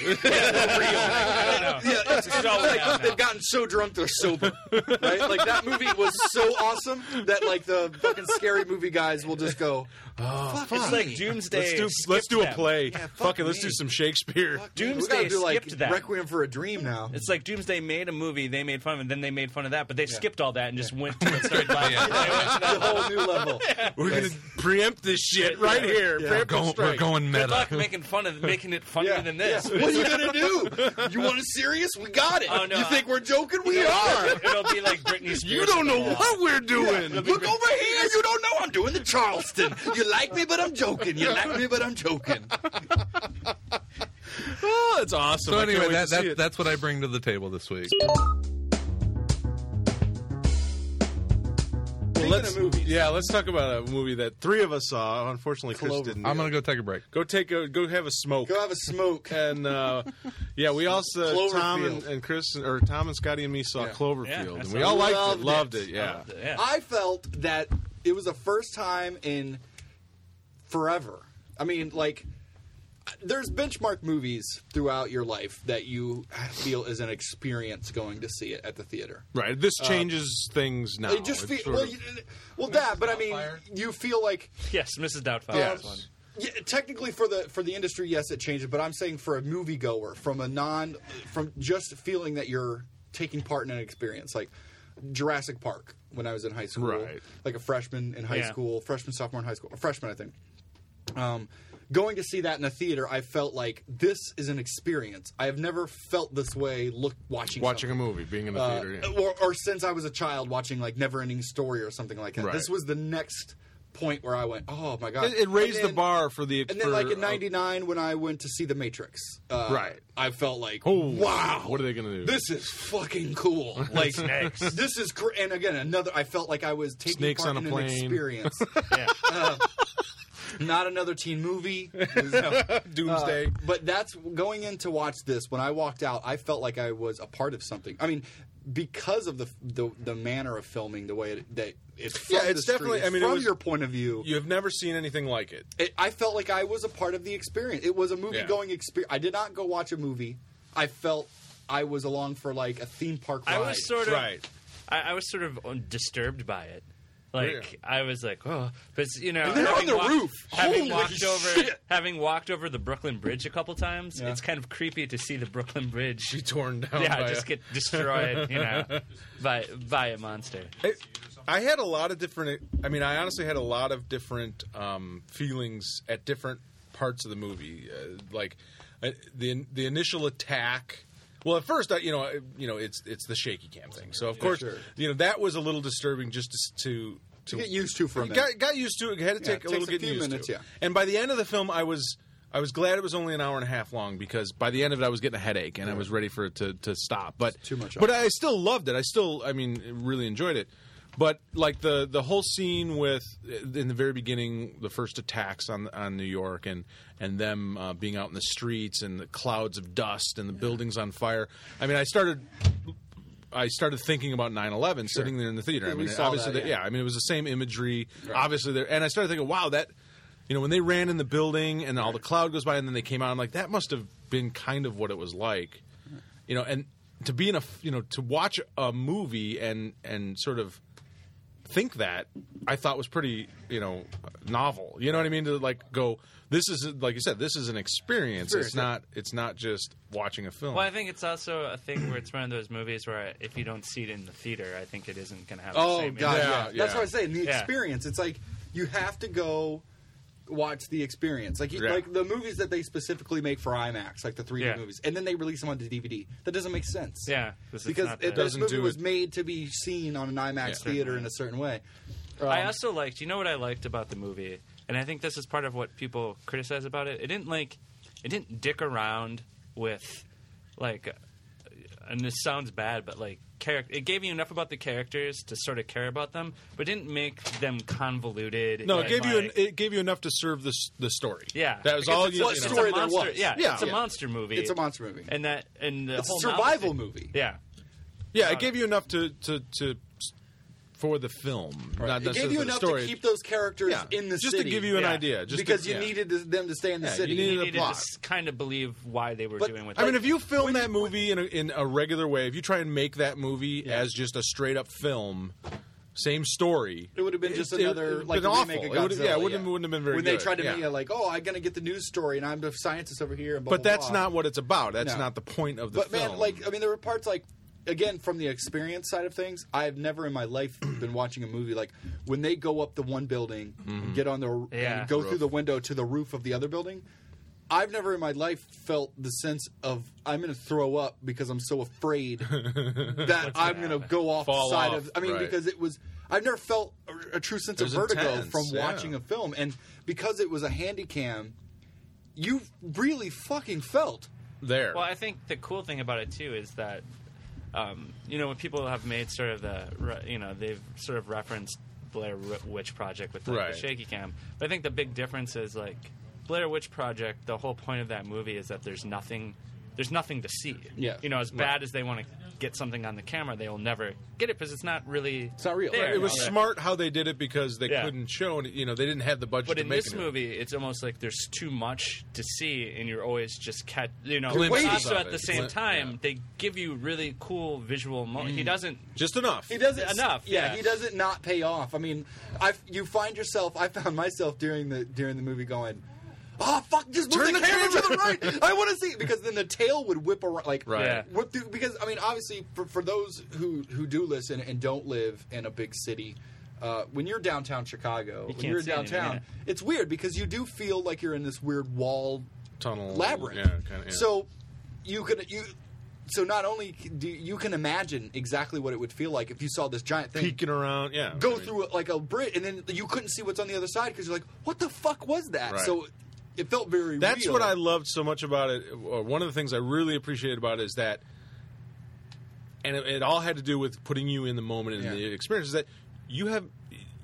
know.
Yeah, it's, it's
So
like
bad
they've
now.
gotten so drunk they're sober, right? Like that movie was so awesome that like the fucking scary movie guys will just go, "Oh, fuck
It's
me.
like Doomsday.
Let's do
skipped
let's do a
them.
play.
Yeah, fuck
Fuck it, let's
me.
do some Shakespeare.
Fuck me.
Doomsday
we gotta do like
skipped that.
Requiem for a Dream now."
It's like Doomsday made a movie, they made fun of it, then they made fun of that, but they skipped all that and just went to it. Started laughing.
Yeah.
They went to
It's a
that
whole new level.
We're gonna preempt this shit right here.
Yeah.
Preemptive
Going, we're
strike.
going
Good
meta.
luck making fun of making it funnier
Yeah,
than this.
yeah. What are you gonna do? You want it serious? We got it.
Oh, no,
you think
I-
we're joking? We are.
It'll be like Britney Spears.
You don't know
Yeah.
what we're doing.
Look over here. You don't know I'm doing the Charleston. You like me, but I'm joking. You like me, but I'm joking.
Oh, it's awesome.
So
I can't
anyway,
wait
that,
to see
that
it.
that's what I bring to the table this week.
Well, let's,
of movies.
yeah, let's talk about a movie that three of us saw. Unfortunately, Chris
Cloverfield.
didn't.
I'm gonna go take a break.
go take a go have a smoke.
Go have a smoke.
And uh, yeah, we also
Cloverfield.
Tom and, and Chris or Tom and Scotty and me saw
Yeah.
Cloverfield,
Yeah,
and
that's
we
what
all
I
liked
loved
it, loved
it.
it. Yeah,
Yeah.
I felt that it was the first time in forever. I mean, like, there's benchmark movies throughout your life that you feel is an experience going to see it at the theater.
right. This changes things now.
It just
It's
feel
sort
well,
of-
you, well that, but I mean, you feel like
Yes, Missus Doubtfire.
Yes.
That's one.
yeah, technically for the for the industry, yes, it changes. But I'm saying for a moviegoer, from a non, from just feeling that you're taking part in an experience, like Jurassic Park when I was in high school,
Right.
like a freshman in high
Yeah.
school, freshman sophomore in high school, a freshman I think. Um, going to see that in a theater, I felt like this is an experience. I have never felt this way. Look, watching
watching a
something.
movie, being in the
Uh,
theater. Yeah.
or, or since I was a child watching like Never Ending Story or something like that.
Right.
This was the next point where I went, oh my god!
It, it raised
And
the
then-
bar for the.
And then,
for,
like in
uh,
ninety-nine, when I went to see The Matrix, uh,
Right.
I felt like,
Oh,
wow,
what are they gonna do?
This is fucking cool. Like, this is, cr- and again, another. I felt like I was taking
Snakes
part
on a
in an
plane.
experience.
Yeah.
not another teen movie. It was, no.
Doomsday.
Uh, but that's going in to watch this. When I walked out, I felt like I was a part of something. I mean, because of the the, the manner of filming, the way it, that it's from
Yeah, it's
the
definitely-
street,
I mean, it
from
was-
your point of view.
You have never seen anything like it.
It, I felt like I was a part of the experience. It was a movie
Yeah.
going experience. I did not go watch a movie. I felt I was along for like a theme park ride.
I was sort of,
Right.
I, I was sort of disturbed by it. Like
Yeah.
I was like, oh, but you know,
And they're
having
on the
walked-
roof.
Having
Holy
walked
shit.
over, having walked over the Brooklyn Bridge a couple times,
Yeah.
it's kind of creepy to see the Brooklyn Bridge.
Be torn down.
yeah,
by
just
a-
get destroyed, you know, by by a monster.
It- I had a lot of different. I mean, I honestly had a lot of different um, feelings at different parts of the movie. Uh, like uh, the the initial attack. Well, at first, I, you know, I- you know, it's it's the shaky cam thing. So of course,
sure.
you know, that was a little disturbing just to to,
To get used to for a minute.
got, got used to it. Had to
Yeah,
take
it
a little
takes a
getting
few
used
minutes,
to.
yeah.
And by the end of the film, I was. I was glad it was only an hour and a half long because by the end of it I was getting a headache and I was ready for it to, to stop. But
too much
But
on it.
I still loved it. I still, I mean, really enjoyed it. But like the the whole scene with in the very beginning, the first attacks on on New York and and them uh, being out in the streets and the clouds of dust and the buildings on fire. I mean, I started. I started thinking about nine eleven sitting there in the theater. I
We
mean,
saw
obviously,
that,
the-
yeah.
yeah. I mean, it was the same imagery. Obviously, there, and I started thinking, wow, that. You know, when they ran in the building and all the cloud goes by and then they came out, I'm like, that must have been kind of what it was like. You know, and to be in a, you know, to watch a movie and and sort of think that, I thought was pretty, you know, novel. You know what I mean? To like go, this is, like you said, this is an experience. It's not, it's not just watching a film.
Well, I think it's also a thing where it's one of those movies where if you don't see it in the theater, I think it isn't going to have the
Oh
same
god,
Yeah,
yeah.
yeah.
That's what I was saying. The
Yeah.
experience. It's like you have to go watch the experience. Like you-
Yeah.
like the movies that they specifically make for IMAX, like the three D
Yeah.
movies, and then they release them onto D V D. That doesn't make sense.
Yeah, 'cause it's
because
not
it,
the-
this
Doesn't
movie
do
was
it-
made to be seen on an IMAX
Yeah.
theater in a certain way.
I
Um,
also liked. You know what I liked about the movie, and I think this is part of what people criticize about it. It didn't like. It didn't dick around with, like, and this sounds bad, but like, character. It gave you enough about the characters to sort of care about them, but didn't make them convoluted.
no, it
and,
gave you an,
like-
it gave you enough to serve the s- the story.
Yeah,
that was
because
all
it's,
you.
what
you
it's
know.
story
a
there
monster.
was.
Yeah,
Yeah.
it's a
Yeah.
monster movie.
It's a monster movie.
and that and the
It's a
whole
survival
novelty-
movie.
Yeah,
Yeah, it gave you enough to to, to for the film. Not
It gave
necessarily
you
for the
enough
story.
to keep those characters
Yeah,
in the
just
city.
to give you an
Yeah.
idea. Just
because
to,
you
yeah.
needed them to stay in the
Yeah,
city.
you needed
you
a
needed
plot.
to kind of believe why they were
But-
doing what.
I
they
mean, if you film
when
that
you-
movie in a, in a regular way, if you try and make that movie
Yeah.
as just a straight up film, same story,
It would have been just
it- it
another
would've
like
been
the
awful.
remake of
It would've-
Godzilla.
yeah, it wouldn't- wouldn't have been very
when
good.
they tried to
Yeah.
make it like, oh, I'm going to get the news story, and I'm the scientist over here. And blah,
but
blah,
that's
blah.
not what it's about. That's
No.
not the point of the
But
film.
man, like I mean, there were parts like again from the experience side of things. I've never in my life been watching a movie like when they go up the one building, and get on the
Yeah.
and go
Roof.
through the window to the roof of the other building. I've never in my life felt the sense of I'm going to throw up because I'm so afraid that I'm going to go off
Fall
side
off,
of. I mean,
right.
because it was. I've never felt a, a true sense
It
of
was
vertigo
intense,
from
yeah.
watching a film, and because it was a handy cam, you really fucking felt.
there.
Well, I think the cool thing about it too is that, um, you know, when people have made sort of the, re- you know, they've sort of referenced Blair Wi- Witch Project with like,
Right.
the shaky cam. But I think the big difference is like Blair Witch Project. The whole point of that movie is that there's nothing, there's nothing to see.
Yeah.
You know, as bad as they want to get something on the camera, they will never get it because it's not really.
It's not real.
there.
it was
Yeah.
smart how they did it because they
Yeah.
couldn't show. it. You know, they didn't have the budget.
But
to
in
make
this
it.
movie, it's almost like there's too much to see, and you're always just catch. You know,
Glimpses
but also
of
at
it.
the same
Glim-
time,
yeah.
they give you really cool visual. Mo- He doesn't.
just enough.
He doesn't
Enough,
Yeah,
yeah.
he doesn't not pay off. I mean, I you find yourself. I found myself during the during the movie going, "Oh fuck! Just move
Turn
the,
the
camera,
camera."
to the right. I want to see," because then the tail would whip around, like
Right.
Yeah.
whip through. Because I mean, obviously, for for those who who do listen and don't live in a big city. Uh, when you're downtown Chicago, when
can't
you're
see anything,
downtown,
yeah.
it's weird because you do feel like you're in this weird wall
Tunnel
labyrinth.
Yeah, kind of. Yeah.
So you can you. So not only do you can imagine exactly what it would feel like if you saw this giant thing
peeking around. Yeah.
go
I mean,
through it like a bridge, and then you couldn't see what's on the other side because you're like, "What the fuck was that?"
Right.
So it felt very.
That's
real.
what I loved so much about it. Or one of the things I really appreciated about it is that, and it, it all had to do with putting you in the moment and
Yeah.
the experience. Is that you have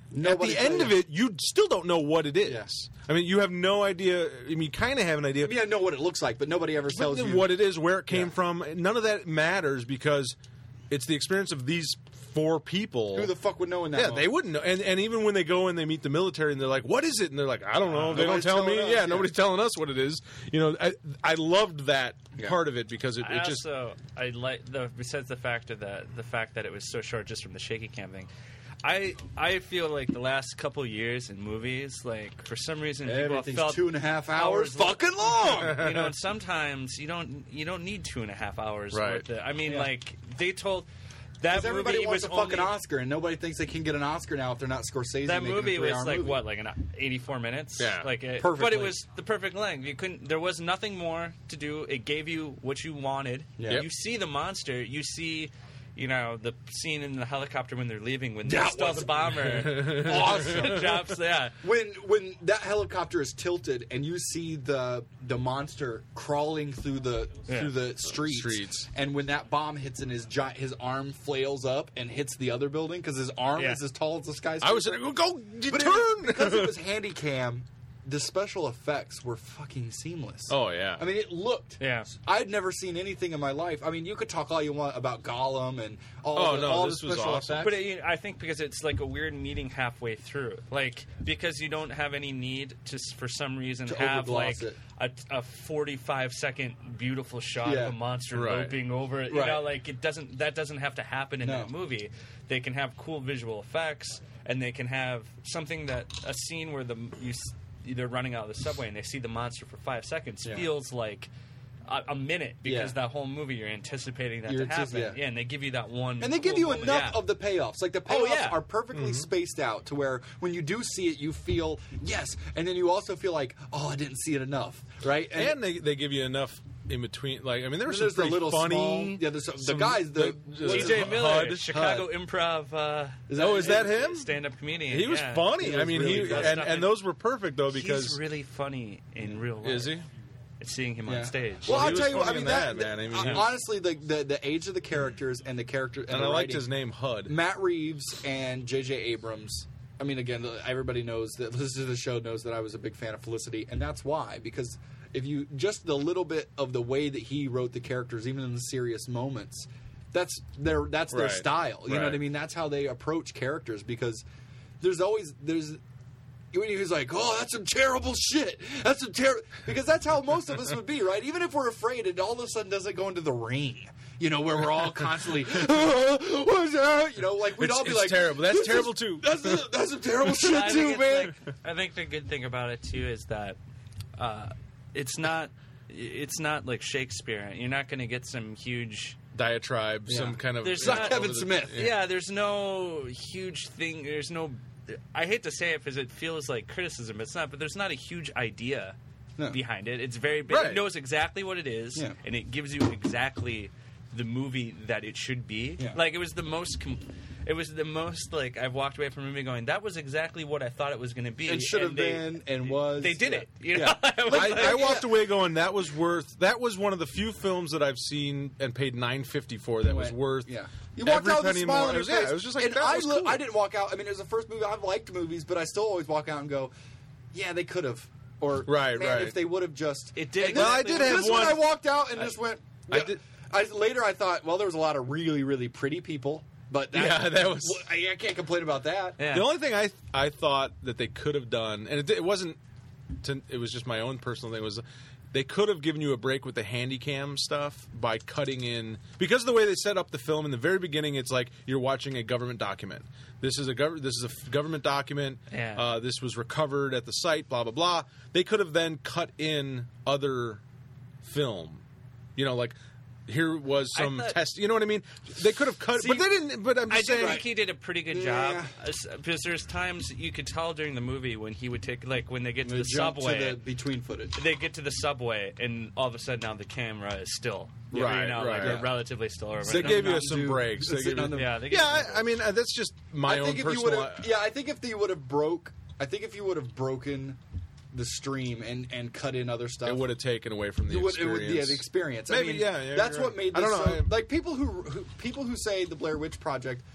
Nobody
at the end
knows.
of it, you still don't know what it is.
Yeah.
I mean, you have no idea. I mean, you kind of have an idea.
I mean, I know what it looks like, but nobody ever tells
But
you
what it is, where it came
Yeah.
from. None of that matters because it's the experience of these four people.
Who the fuck would know in that
Yeah,
moment?
they wouldn't know. And and even when they go and they meet the military and they're like, "What is it?" and they're like, "I don't know. They don't
Nobody's
tell me."
telling us,
yeah,
yeah.
nobody's telling us what it is. You know, I I loved that
Yeah.
part of it because it,
I
it just
also I like the besides the fact of the the fact that it was so short just from the shaky cam thing. I I feel like the last couple years in movies, like for some reason, people have
Everything's
felt
two and a half hours,
hours
fucking long.
you know, and sometimes you don't you don't need two and a half hours
Right.
worth of. I mean,
Yeah.
like they told that
Because everybody
movie
wants
was
a fucking
only,
Oscar, and nobody thinks they can get an Oscar now if they're not Scorsese.
That
making a
movie was
three-hour
like
movie.
what, like an eighty-four minutes?
Yeah.
like it,
Perfect
but it
length.
was the perfect length. You couldn't. There was nothing more to do. It gave you what you wanted.
Yeah. Yep.
You see the monster. You see. You know, the scene in the helicopter when they're leaving, when the
That
stealth
was
bomber
awesome.
drops, yeah.
When when that helicopter is tilted and you see the the monster crawling through the
Yeah.
through the streets,
Streets.
and when that bomb hits and his giant his arm flails up and hits the other building because his arm
Yeah.
is as tall as the skyscraper.
I was like, "Go, you
but it
turn!"
was- because it was handy cam. The special effects were fucking seamless.
Oh yeah.
I mean, it looked.
Yeah.
I'd never seen anything in my life. I mean, you could talk all you want about Gollum and all.
Oh,
the,
no,
all
this
the
was
special
awesome.
effects.
But it, I think because it's like a weird meeting halfway through, like because you don't have any need to, s- for some reason,
To
have
overgloss
like
it.
a, a forty-five second beautiful shot
Yeah.
of a monster
Right.
loping over it. You
Right.
know, like it doesn't that doesn't have to happen in
No.
that movie. They can have cool visual effects, and they can have something that a scene where the you. s- they're running out of the subway and they see the monster for five seconds
Yeah.
feels like a, a minute because
Yeah.
that whole movie you're anticipating that
You're
to
antici-
happen.
yeah.
and they give you that one,
And they give
cool
you
moment.
enough
Yeah.
of the payoffs. Like the payoffs
Oh, yeah.
are perfectly
Mm-hmm.
spaced out to where when you do see it, you feel yes, and then you also feel like, oh, I didn't see it enough, right?
and they they give you enough in between. Like I mean, there was some
there's the
pretty
little
funny.
small, yeah. There's some, the
some-
guys, the,
the-
what's
T
his-
J Miller,
Hud.
Chicago
Hud.
Improv. Uh,
Is
Oh, is that him?
Stand-up comedian.
He was
yeah.
funny.
He
I
was
mean,
really
he
good.
and, and those were perfect though because
He's really funny in real life.
is he?
Seeing him
Yeah.
on stage.
Well,
Well, he
I'll
was
tell you what. I
funny
mean,
in
that,
that, man. I mean,
uh,
he was-
honestly, the, the the age of the characters and the character and,
And
the
I liked
writing-
his name Hud.
Matt Reeves and J J Abrams. I mean, again, everybody knows that listens to the show knows that I was a big fan of Felicity, and that's why. Because if you just the little bit of the way that he wrote the characters, even in the serious moments, that's their that's their
Right.
style. You know
Right.
what I mean? That's how they approach characters. Because there's always there's. When he was like, "Oh, that's some terrible shit. That's some terrible," because that's how most of us would be, right? Even if we're afraid, it all of a sudden doesn't go into the ring, you know, where we're all constantly, "Ah, what's that?" You know, like we'd
It's-
all be
it's
like,
terrible. That's
"This is-
terrible, too."
That's that's some terrible
I
shit
think
too,
it's
man."
like- I think the good thing about it too is that uh, it's not it's not like Shakespeare. You're not going to get some huge.
Diatribe,
Yeah.
some kind of.
There's
It's not
not-
Kevin
over the-
Smith.
Yeah. there's no huge thing. There's no. I hate to say it because it feels like criticism. It's not, but there's not a huge idea
No.
behind it. It's very big.
Right.
It knows exactly what it is,
Yeah.
and it gives you exactly the movie that it should be.
Yeah.
Like it was the most. Com- it was the most like I've walked away from a movie going, that was exactly what I thought it was going to be.
It should have
and they-
been and was.
They did
Yeah.
it. You know?
Yeah.
I was
I,
like-
I walked away going that was worth. That was one of the few films that I've seen and paid nine fifty for. That was
Went-
worth.
Yeah. You walked
every
out with a
penny
smile
more.
on
It
your
was,
face.
yeah, it was just like
and
that
I,
was
li-
cool.
I didn't walk out. I mean, it was the first movie. I've liked movies, but I still always walk out and go, "Yeah, they could have." Or
Right,
man,
right.
if they would have just.
It did
And this-
Well, I did have
this
one-
I walked out and just went.
I did-
I later I thought, well, there was a lot of really really pretty people, but that,
Yeah, that was-
well, I, I can't complain about that.
Yeah.
The only thing I I thought that they could have done, and it, it wasn't, to, it was just my own personal thing, was they could have given you a break with the handycam stuff by cutting in, because of the way they set up the film in the very beginning. It's like you're watching a government document. This is a gov- this is a f- government document.
Yeah.
Uh, this was recovered at the site. Blah blah blah. They could have then cut in other film. You know, like. Here was
I
some
thought-
test. You know what I mean? They could have cut,
See,
but they didn't. But I'm
I
just
did
saying.
think he did a pretty good
Yeah.
job As- because there's times you could tell during the movie when he would take like when they get to
They
the
jump
subway.
to the between footage.
They get to the subway, and all of a sudden now the camera is still, you
Right,
know,
right.
like
Yeah.
relatively still. Or
They
whatever.
gave you
Mountain
some
Dew.
breaks. They
Sitting
gave
on
you-
the-
Yeah, they gave
Yeah,
you some
I, I mean uh, that's just my
I
own
think if you
personal.
would have, yeah, I think if you would have broke, I think if you would have broken the stream and and cut in other stuff,
it would have taken away from the
It would, it
experience.
would, yeah, the experience. I
Maybe,
mean,
yeah, yeah,
that's
you're
what
right.
made
I
this
don't know,
so.
I-
Like people who, who people who say the Blair Witch Project,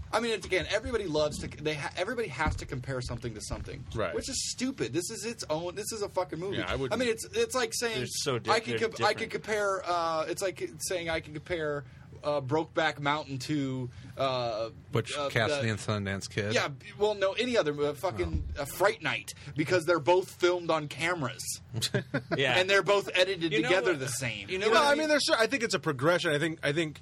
I mean, it's, again, everybody loves to. They ha, everybody has to compare something to something,
Right.
Which is stupid. This is its own. This is a fucking movie.
Yeah, I
I,
wouldn't-
mean, it's it's like saying
They're so di-
I could
they're
comp- I could
different.
compare. Uh, it's like saying I could compare uh, Brokeback Mountain to uh,
Butch
uh,
Cassidy
the-
and Sundance Kid.
Yeah, well, no, any other uh, fucking uh, Fright Night because they're both filmed on cameras.
Yeah.
and they're both edited
You know
together
what-
the same.
you know
You
Well,
what
I mean, there's. I think it's a progression. I think. I think.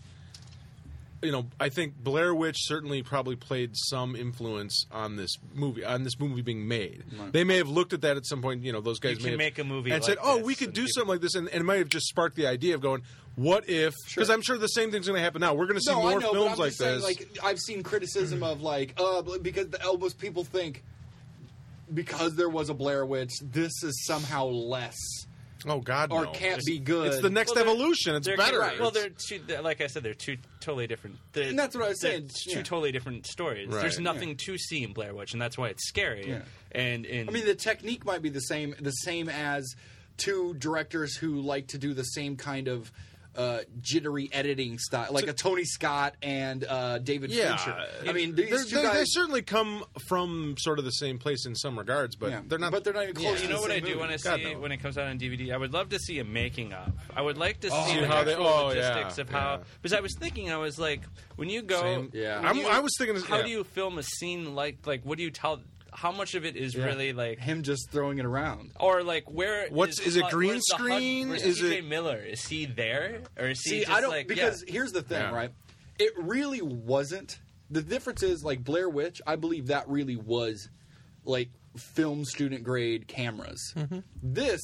You know, I think Blair Witch certainly probably played some influence on this movie, on this movie being made. They may have looked at that at some point. You know, those guys
You
may
can
have,
make a movie
and
like
said, "Oh,
this,"
we could
and
do
people-
something like this," and, and it might have just sparked the idea of going, "What if?" Because I'm sure the same thing's going to happen now. We're going to see
no,
more
I know,
films
but I'm
like
just saying,
this.
like I've seen criticism of like, uh, because the Elbows people think because there was a Blair Witch, this is somehow less
oh God,
or
no.
can't
It's-
be good.
It's the next
Well, they're-
evolution. It's
They're-
better.
Right. Well,
It's-
they're, two, they're like I said, they're two totally different. They're,
And that's what I was
they're
saying,
Two
yeah.
totally different stories.
Right.
There's nothing to see in Blair Witch, and that's why it's scary.
Yeah.
And, and
I mean, the technique might be the same, the same as two directors who like to do the same kind of uh, jittery editing style, like a Tony Scott and uh, David
yeah,
Fincher. I mean, these
They're-
two
they,
guys.
they certainly come from sort of the same place in some regards, but
yeah,
they're not.
But they're not even close.
Yeah.
to
you know
the
what I
same
do
movie.
want to
God,
see
no.
when it comes out on D V D? I would love to see a making of. I would like to see
See
the
how they-
actual
oh,
logistics
yeah,
of how.
yeah.
Because I was thinking, I was like, when you go,
Same.
Yeah.
when
I'm-
you-
I was thinking,
how
yeah.
do you film a scene like like what do you tell? How much of it is
Yeah.
really like
him just throwing it around.
or like where
What's- is it
Hud-
green
where's the Hud-
screen?
where's
Is
T J
it-
Miller? Is he there or is he
See,
just
I don't
like
because
yeah.
here's the thing,
Yeah.
right? It really wasn't. The difference is like Blair Witch. I believe that really was like film student grade cameras. This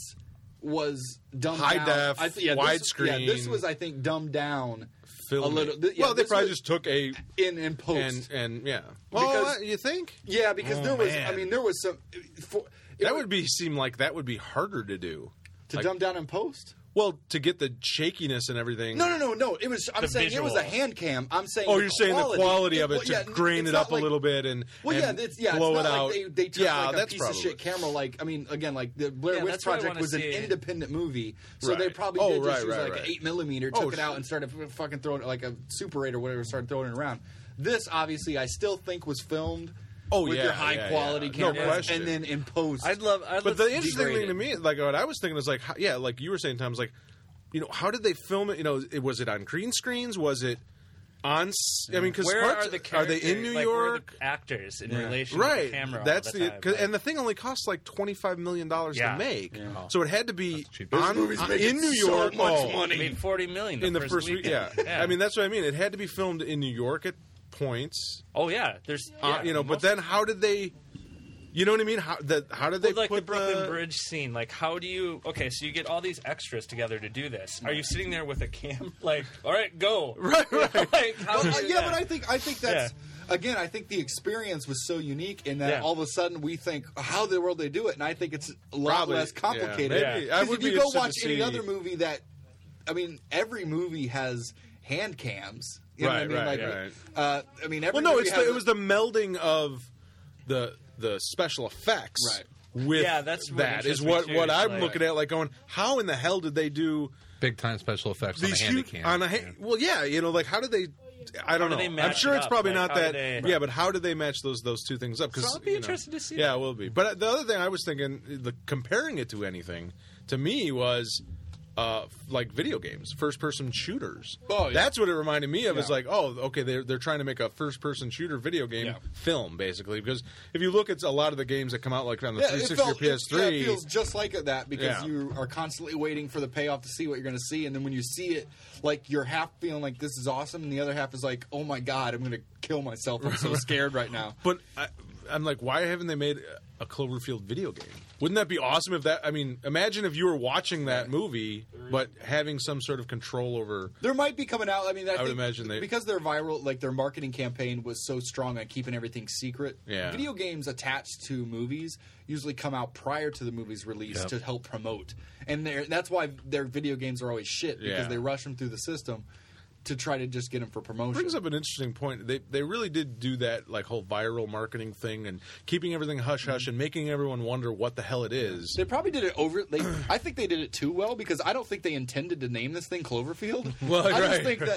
was dumbed
High
down.
def,
I th- yeah, this-
widescreen.
Yeah, this was I think dumbed down
Filming.
a little. Th- yeah,
well, they
this
probably
was
just took a
in in post.
and and yeah. Well,
Because-
uh, you think
yeah, because
Oh,
there was.
man.
I mean, there was some. For, it
that would be seem like that would be harder to do.
to
like-
dumb down in post.
Well, to get the shakiness and everything.
No, no, no, no. It was. I'm
The
saying it was a
visual.
hand cam. I'm saying.
Oh,
the
you're saying the quality of it
well,
to
yeah,
grain
it's
it
not
up
like-
a little bit and
Well, yeah,
and
it's, yeah,
blow
it's
it
not
out.
like they, they took
yeah,
like a
that's
piece
probably
of shit camera. Like, I mean, again, like the Blair
Yeah,
Witch
that's what I
Project
wanna
was an
see.
independent movie, so they
Right.
probably
Oh,
did just
right,
use
right,
like
right.
an eight millimeter, took
Oh,
it out,
sure.
and started f- fucking throwing it like a Super eight or whatever, started throwing it around. This obviously, I still think was filmed.
Oh,
with
yeah,
your high
yeah,
quality
yeah. No
cameras,
question.
and then in post.
I'd love. I'd
But
love
the
to
interesting
degrade
thing to
it.
me, like what I was thinking, is like, how, yeah, like you were saying, Tom, was like, you know, how did they film it? You know, it, was it on green screens? Was it on? s- I mean, because
Where are the
are they in
characters-
New
like, where are
York?
the actors in
Yeah.
relation
Right,
to the camera?
that's
all the,
the,
time?
'cause-
Like,
and the thing only costs like twenty five million dollars
Yeah.
to make,
Yeah.
so it had to be
cheap.
on,
movie's
on-
making
in New
so
York.
much
oh,
money.
I made forty million
in the first week.
weekend.
Yeah. I mean that's what I mean. It had to be filmed in New York at points,
oh yeah, there's
uh,
yeah,
you know. But
most-
then how did they? You know what I mean? How that? How did they
Well, like
put
the Brooklyn
the?
Bridge scene, like how do you? Okay, so you get all these extras together to do this. Are you sitting there with a cam? Like, all right, go.
Right, right.
like, how
Well,
do
uh,
you-
yeah, but I think I think that's again. I think the experience was so unique in that
Yeah.
all of a sudden we think, how in the world they do it, and I think it's a lot
Probably,
less complicated.
yeah, maybe. I
'Cause
would
if you
be
go
interested
watch
to
any
see-
other movie that, I mean, every movie has hand cams. You know
Right,
what I mean?
right,
like,
right.
Uh, I mean, every
Well, no,
movie
it's
has
the, it
a-
was the melding of the the special effects,
Right.
With
Yeah, that's what
that is
interests me,
what
too.
what
It's
I'm
like-
looking at, like going, how in the hell did they do
Big time special effects on a
these
handy
huge
cam.
on a ha- well, yeah, you know, like how did they? I don't
How do they
know. I'm
match
sure
it
it's
up?
probably
Like,
not
how do
that.
they-
Yeah, but how did they match those those two things up?
So I'll be
you know,
interested to see
Yeah,
that.
we'll be. But the other thing I was thinking, the, comparing it to anything, to me was. Uh, like video games, first-person shooters.
Oh, yeah.
That's what it reminded me of. Is
Yeah.
like, oh, okay, they're they're trying to make a first-person shooter video game
Yeah.
film, basically. Because if you look at a lot of the games that come out, like on the
Yeah,
three
it,
sixty or
felt,
P S
it, yeah,
three,
it feels just like that because
Yeah.
you are constantly waiting for the payoff to see what you're going to see, and then when you see it, like you're half feeling like this is awesome, and the other half is like, oh my god, I'm going to kill myself. I'm so scared right now.
But I, I'm like, why haven't they made a Cloverfield video game? Wouldn't that be awesome if that? I mean, imagine if you were watching that movie, but having some sort of control over.
There might be coming out. I mean, I,
I would
think
imagine they-
because their viral, like their marketing campaign was so strong on keeping everything secret.
Yeah.
Video games attached to movies usually come out prior to the movie's release
Yep.
to help promote, and they're- that's why their video games are always shit because
Yeah.
they rush them through the system to try to just get them for promotion.
Brings up an interesting point. They they really did do that like whole viral marketing thing and keeping everything hush hush and making everyone wonder what the hell it is.
They probably did it over. They, I think they did it too well because I don't think they intended to name this thing Cloverfield.
Well,
I just
right,
think
right.
that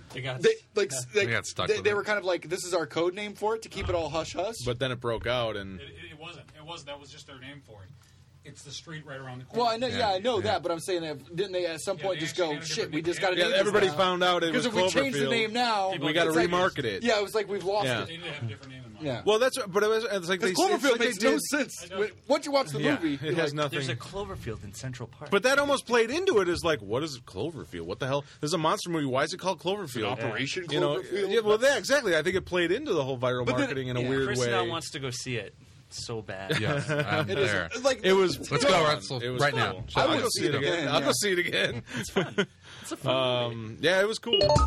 They got
They like
They
they,
got stuck
they,
with
they
it.
were kind of like, this is our code name for it to keep it all hush hush.
But then it broke out, and
It, it, it wasn't. It was that was just their name for it. It's the street right around the corner.
Well, I know, yeah,
Yeah,
I know
yeah.
that, but I'm saying, that, didn't they at some
Yeah,
point
they
just
actually
go,
had a
shit,
different
we
name.
just got to
Yeah,
name
yeah,
this
everybody
now.
found out it was
Because if we change the
Cloverfield.
name now,
we got to
it's like-
remarket it.
Yeah, it was like we've lost
Yeah.
it.
They did have a different name in mind.
Yeah.
Well, that's but it was it's like they,
Because
it's
Cloverfield
like they
makes no
did-
sense.
I know.
When- Once you watch the
Yeah,
movie,
it
you're
has
like,
nothing.
There's a Cloverfield in Central Park.
But that almost played into it as like, what is Cloverfield? What the hell? There's a monster movie. Why is it called Cloverfield?
Operation
You know,
Cloverfield.
yeah, well, yeah, exactly. I think it played into the whole viral
But then-
marketing in a
yeah,
weird
Chris
way.
now wants to go see it so bad.
Yes, I'm
It is-
there.
like,
It was.
Let's go, Russell,
It was
right
cool.
now.
So
I
I'll
would
go
see
see it
it
again.
again,
I'll
yeah.
go see it again.
It's fun. It's a fun movie.
Um, yeah, it was cool. It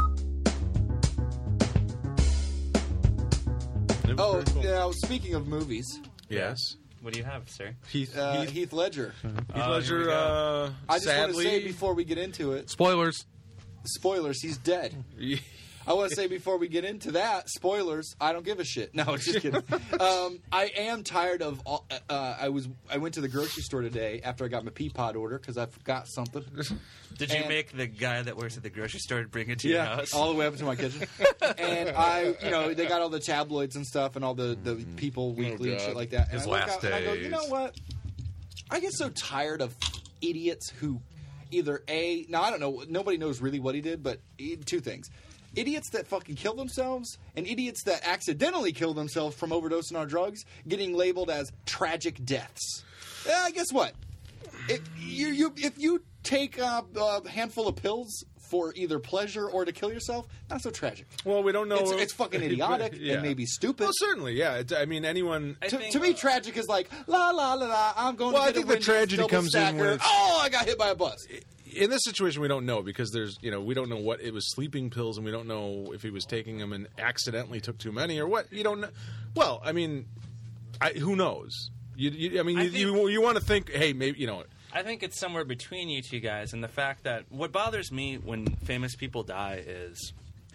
was
Oh,
very cool.
now speaking of movies,
Yes.
What do you have, sir?
Heath,
uh,
Heath,
Heath Ledger.
Heath
Oh, here we
Ledger.
go.
Uh,
I just want to
sadly,
say before we get into it,
Spoilers.
spoilers, he's dead. I want to say before we get into that, spoilers. I don't give a shit. No, just kidding. um, I am tired of. All, uh, I was. I went to the grocery store today after I got my Peapod order because I forgot something.
Did you
And-
make the guy that works at the grocery store bring it to your
Yeah,
house?
all the way up to my kitchen. And I, you know, they got all the tabloids and stuff, and all the the People Weekly and
God.
shit like that. And
His
I look
last
out and I go, you
days.
know what? I get so tired of idiots who either a now I don't know. Nobody knows really what he did, but eh, two things. Idiots that fucking kill themselves and idiots that accidentally kill themselves from overdosing on drugs getting labeled as tragic deaths. Uh, guess what? If you, you if you take a, a handful of pills for either pleasure or to kill yourself, not so tragic.
Well, we don't know.
It's, it's fucking idiotic
Yeah.
and maybe stupid.
Well, certainly, yeah. It, I mean, anyone.
I
to,
think-
to me, tragic is like la la la la. I'm going
Well, I
to get
think
a
the
Wendy's
tragedy
double
comes in
stacker.
when it's-
Oh, I got hit by a bus.
In this situation, we don't know because there's, you know, we don't know what it was sleeping pills, and we don't know if he was taking them and accidentally took too many or what. You don't know. Well, I mean, I, who knows? You, you, I mean,
I
you,
think-
you, you want to think, hey, maybe you know.
I think it's somewhere between you two guys, and the fact that what bothers me when famous people die is,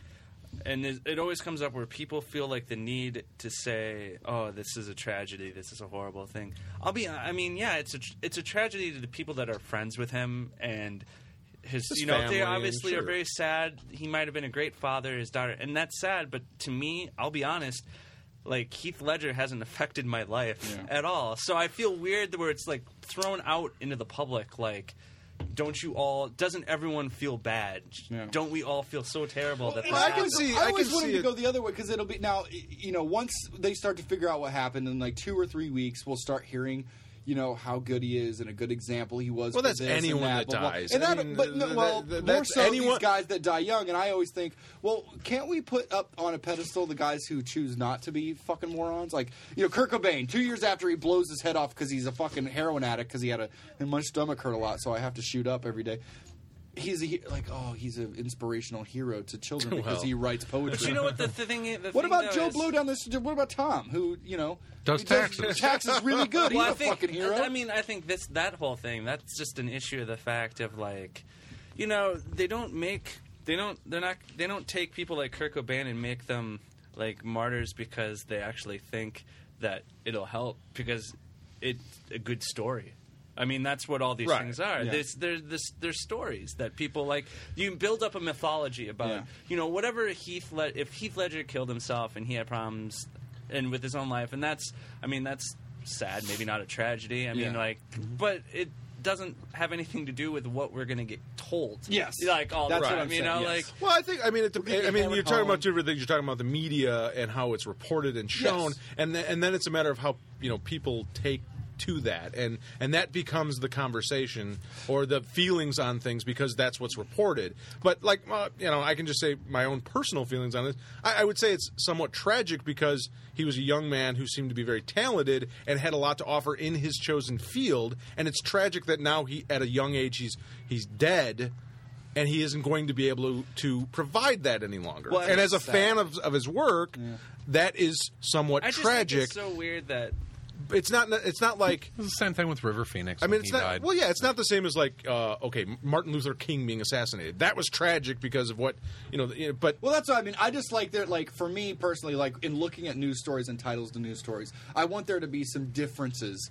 and it it always comes up where people feel like the need to say, "Oh, this is a tragedy. This is a horrible thing." I'll be, I mean, yeah, it's a tr- it's a tragedy to the people that are friends with him and his,
His
you know,
family
they
and
obviously
sure.
are very sad. He might have been a great father, his daughter, and that's sad. But to me, I'll be honest. Like Heath Ledger hasn't affected my life
Yeah.
at all, so I feel weird where it's like thrown out into the public. Like, don't you all? Doesn't everyone feel bad?
Yeah.
Don't we all feel so terrible that? This
Well, I can
happened?
see-
I
I
always
can
want
see
him to
it.
go the other way because it'll be now. You know, once they start to figure out what happened in like two or three weeks, we'll start hearing. You know how good he is and a good example he was.
Well,
for
that's
this and
anyone
that,
that
blah, blah.
dies.
And
I
that,
mean,
but no,
th-
well,
th-
more
that's
so
anyone-
these guys that die young. And I always think, well, can't we put up on a pedestal the guys who choose not to be fucking morons? Like, you know, Kurt Cobain. Two years after he blows his head off because he's a fucking heroin addict because he had a and my stomach hurt a lot, so I have to shoot up every day. He's a, he- like, oh, he's an inspirational hero to children because
Well.
he writes poetry.
But you know what the, the thing? is- The
What
thing,
about
though,
Joe
is-
Blow down this? What about Tom, who you know
Does
he
taxes.
Taxes really good. He's
Well, I
a
think-
fucking hero.
I mean, I think this that whole thing that's just an issue of the fact of like, you know, they don't make they don't they're not they don't take people like Kurt Cobain and make them like martyrs because they actually think that it'll help because it's a good story. I mean, that's what all these
Right.
things are.
Yeah.
There's, there's, there's, there's stories that people like. You build up a mythology about,
Yeah.
you know, whatever Heath Led- if Heath Ledger killed himself and he had problems and with his own life, and that's, I mean, that's sad. Maybe not a tragedy. I mean,
Yeah.
like, but it doesn't have anything to do with what we're going to get told.
Yes.
like all
That's
the
what
time.
I'm
you
saying,
know,
yes.
like.
Well, I think I mean it.
gonna
I
get
mean,
hammered
you're talking
home.
about two different things. You're talking about the media and how it's reported and shown,
Yes.
and th- and then it's a matter of how you know people take to that, and and that becomes the conversation or the feelings on things because that's what's reported. But like uh, you know, I can just say my own personal feelings on this. I, I would say it's somewhat tragic because he was a young man who seemed to be very talented and had a lot to offer in his chosen field, and it's tragic that now he at a young age he's he's dead. And he isn't going to be able to, to provide that any longer.
Well,
and as a
it's sad.
fan of, of his work, that is somewhat
I just
tragic.
think it's so weird that
it's not. It's not like.
It was the same thing with River Phoenix.
I mean,
when
it's
he
not.
died.
Well, yeah, it's not the same as like uh, okay, Martin Luther King being assassinated. That was tragic because of what you know. you know, But
Well, that's what I mean. I just like there, like for me personally, like in looking at news stories and titles to news stories, I want there to be some differences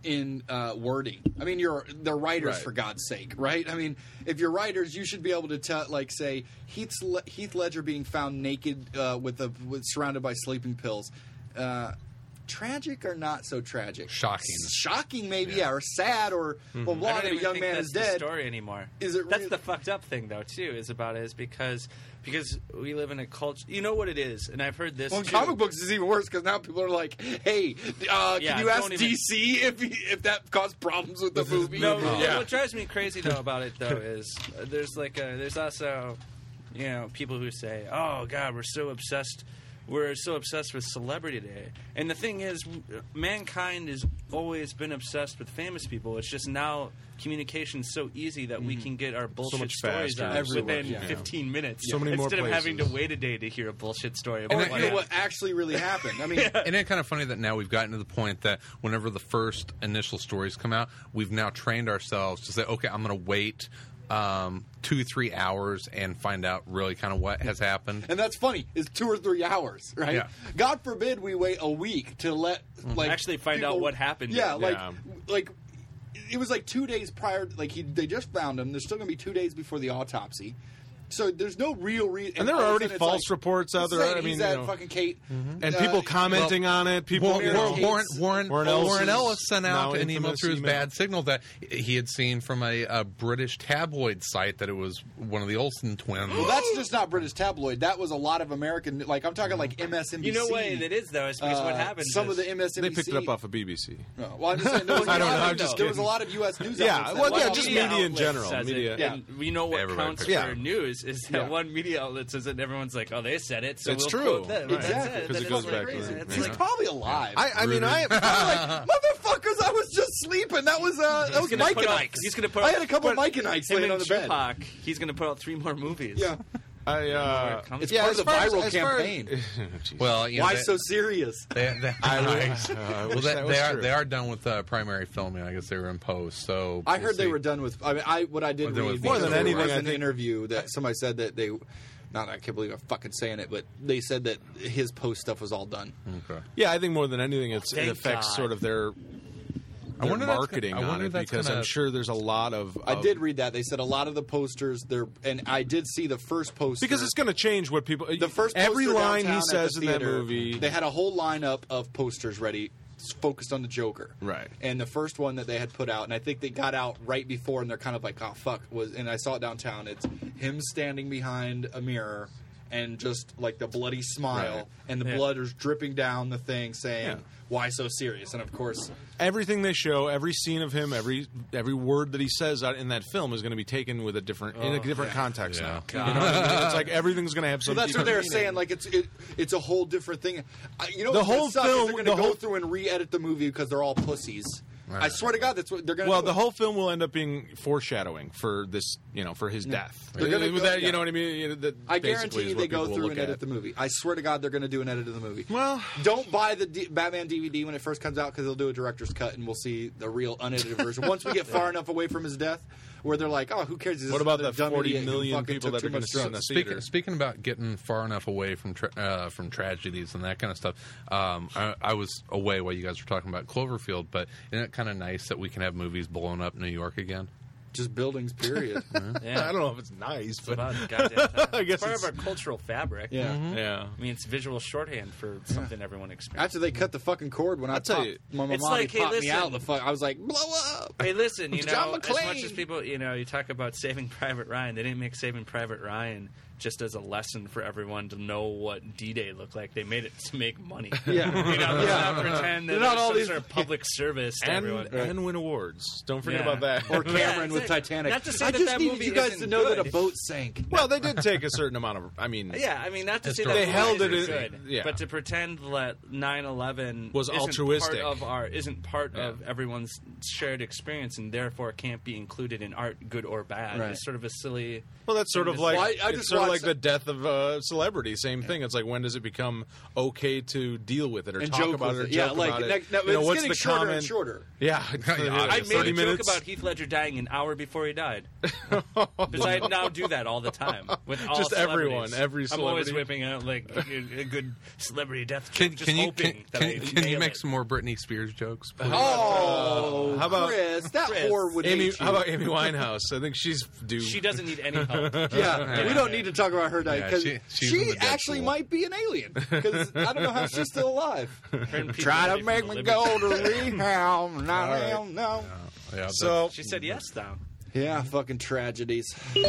in uh, wording. I mean, you're they're writers
Right.
for God's sake, right? I mean, if you're writers, you should be able to tell, like, say Heath's, Le- Heath Ledger being found naked uh, with a with surrounded by sleeping pills. Uh, tragic or not so tragic?
Shocking.
Shocking, maybe, yeah, or sad, or well, blah,
I don't
a
even
young
think
man
that's
is
the
dead.
story anymore.
Is it
That's
real-
the fucked up thing, though, too, is about it is because because we live in a culture. You know what it is, and I've heard this.
Well, in
too.
comic books is even worse because now people are like, "Hey, uh,
Yeah,
can you ask
don't even-
D C if he, if that caused problems with the movie?"
No,
Yeah.
what drives me crazy though about it though is uh, there's like a, there's also, you know, people who say, "Oh God, we're so obsessed, we're so obsessed with celebrity today." And the thing is, w- mankind has always been obsessed with famous people. It's just now communication's so easy that we can get our bullshit
much
stories
faster
out
everywhere,
within
yeah.
fifteen minutes.
So many more
instead of having to
places.
wait a day to hear a bullshit story.
Or
About
And
hear
it-
what actually really happened. I mean,
Isn't it kind of funny that now we've gotten to the point that whenever the first initial stories come out, we've now trained ourselves to say, okay, I'm going to wait um, two, three hours and find out really kind of what has happened.
and that's funny. Is two or three hours, right?
Yeah.
God forbid we wait a week to let like
Actually find out
people-
what happened.
Yeah, like
Yeah.
like it was like two days prior. Like he, they just found him. There's still going to be two days before the autopsy. So there's no real reason.
And there are already false reports out there. I mean,
he's
you
at
know.
fucking Kate,
and
uh,
people commenting on it. People,
Warren,
you know,
Warren, Warren, Warren,
Warren
Warren,
Ellis
Ellis
is
sent
now
out an email
infamous
through his
email.
bad signal that he had seen from a, a British tabloid site that it was one of the Olsen twins.
Well, that's just not British tabloid. That was a lot of American. Like I'm talking like M S N B C.
You know what it is though? Is because
Uh,
what happened.
Some
is,
of the M S N B C.
they picked it up off of B B C.
No, well, I'm just saying. There was,
I don't
a lot
know,
of-
I'm just
there was a
kidding.
lot of U S news
Yeah,
outlets. that
well,
let
yeah,
out
just
the-
media in
outlet
general,
says
media.
It,
Yeah.
and we know what
Everybody
counts
picks
for
it.
news is that
Yeah.
one media outlet says it, and everyone's like, "Oh, they said it." So
It's
we'll
true.
quote them.
Right.
That's
Exactly.
it.
'Cause it
Then
goes
it's
back
like
to
crazy.
the-
It's
He's
like,
probably alive.
I, I mean, I,
I'm like, motherfuckers, I was just sleeping. That was uh, that was
gonna
Mike
put
and
out-
Ike's.
he's gonna put
I
out-
had a couple of
but
Mike and Ike's
him
laying
and
on the bed.
Tupac, he's going to put out three more movies.
Yeah,
I, uh,
It's
it's
yeah,
part
as
of the
far as-
viral
as far as-
campaign.
Well, you know,
Why
they,
so serious?
They, they,
I wish-
Right.
uh, I
well,
wish
they,
that was
they are
true.
they are done with uh, primary filming. I guess they were in post. So
I
we'll
heard they
see.
were done with. I mean, I what I did
Well, there
read
was
more than
because there
anything,
was
I
an
think-
interview that somebody said that they. Not, I can't believe I'm fucking saying it, but they said that his post stuff was all done.
Okay.
Yeah, I think more than anything, it's, it
Thank
affects
God.
sort of their, their
wonder that's
marketing
gonna- I
on
wonder
it
if that's
because
gonna-
I'm sure there's a lot of.
I
of-
did read that. They said a lot of the posters, they're, and I did see the first poster.
because it's going to change what people.
the first poster
every line
downtown
he
at
says
the
in that
theater,
movie.
They had a whole lineup of posters ready, s- focused on the Joker.
Right.
And the first one that they had put out, and I think they got out right before, and they're kind of like, oh fuck, was. And I saw it downtown. It's him standing behind a mirror, and just like the bloody smile,
Right.
and the
Yeah.
blood is dripping down the thing, saying,
Yeah.
"Why so serious?" And of course,
everything they show, every scene of him, every every word that he says out in that film is going to be taken with a different in a different context
Yeah.
now. You know what I mean? It's like everything's going to have
so
some.
that's what
deeper
they were
meaning.
saying. Like it's it, it's a whole different thing. I, you know,
The
what's gonna
whole
suck is
film-
they're going
the
to go
whole-
through and re-edit the movie because they're all pussies. I swear to God, that's what they're going to.
Well,
do.
the whole film will end up being foreshadowing for this, you know, for his death.
They're gonna
With
go-
that,
yeah.
you know what I mean? You know, that
I
basically
guarantee
is
you
what
they go
people will
through
look
and edit
at.
the movie. I swear to God, they're going to do an edit of the movie.
Well,
Don't buy the D- Batman D V D when it first comes out because they'll do a director's cut and we'll see the real unedited version. Once we get far enough away from his death, where they're like, "Oh, who cares?" He's
what
just
about
another
the
dumb
forty
idiot who
million
fucking
people
took
that are
too
going to
much
see it in the
drugs."
Speaking,
theater?
speaking about getting far enough away from tra- uh, from tragedies and that kind of stuff, um, I, I was away while you guys were talking about Cloverfield, but isn't it kind of nice that we can have movies blown up New York again?
Just buildings, period.
Yeah.
I don't know if it's nice,
It's
but
about goddamn time.
I guess
it's part
it's-
of our cultural fabric.
Yeah.
yeah.
I mean, it's visual shorthand for something everyone experiences.
After they cut the fucking cord, when I
I'll tell
popped,
you,
my
it's
mommy
like, hey,
popped me
listen.
out. The fuck, I was like, "Blow up!"
Hey, listen, you
John
know, as
McClane.
much as people, you know, you talk about Saving Private Ryan, they didn't make Saving Private Ryan just as a lesson for everyone to know what D-Day looked like. They made it to make money.
Yeah.
You know, let's
Yeah.
not pretend that
They're not
there's
all
some
these-
sort of public service to
And,
everyone.
and win awards. Don't forget
Yeah.
about that.
Or Cameron
Yeah,
with
exactly.
Titanic.
Not to say
I
that
just
that
needed
movie
you guys
isn't
to know that
good.
a boat sank.
Well, they did take a certain amount of. I mean,
Yeah, I mean, not to say that
They
movies
held
are
it in-
good,
yeah.
but to pretend that nine eleven
Was
isn't
altruistic.
part of our isn't part
Yeah.
of everyone's shared experience and therefore can't be included in art, good or bad.
Right.
It's sort of a silly.
well, that's sort of like
Well, I- I
it's
just
sort of
watched-
like the death of a celebrity. Same thing. It's like when does it become okay to deal with it or
And
talk
joke
about
with
it or
it. Yeah,
joke
like,
about it?
next- no,
you know,
it's
what's
getting
the
shorter and
common?
shorter.
Yeah,
Yeah,
I
thirty
made a
minutes.
joke about Heath Ledger dying an hour for before he died. Because I now do that all the time with all
Just everyone,
celebrities.
every
I'm always
celebrity.
whipping out like a, a good celebrity death
Can,
joke, just
can you
hoping
can,
that
can,
I
can you
nail
make
it.
some more Britney Spears jokes? please?
Oh,
How about-
Chris? That
Chris.
whore would
Amy,
hate you.
how about Amy Winehouse? I think she's due.
She doesn't need any help.
Yeah, we don't need to talk about her dying
Yeah,
because
she- she's
she,
in the
actually
Deadpool.
might be an alien. Because I don't know how she's still alive.
Turn people
Try
away
to
from
make
the
me
living.
go to rehab. No,
right.
no, no.
Yeah,
so
She said yes, though.
Yeah, fucking tragedies.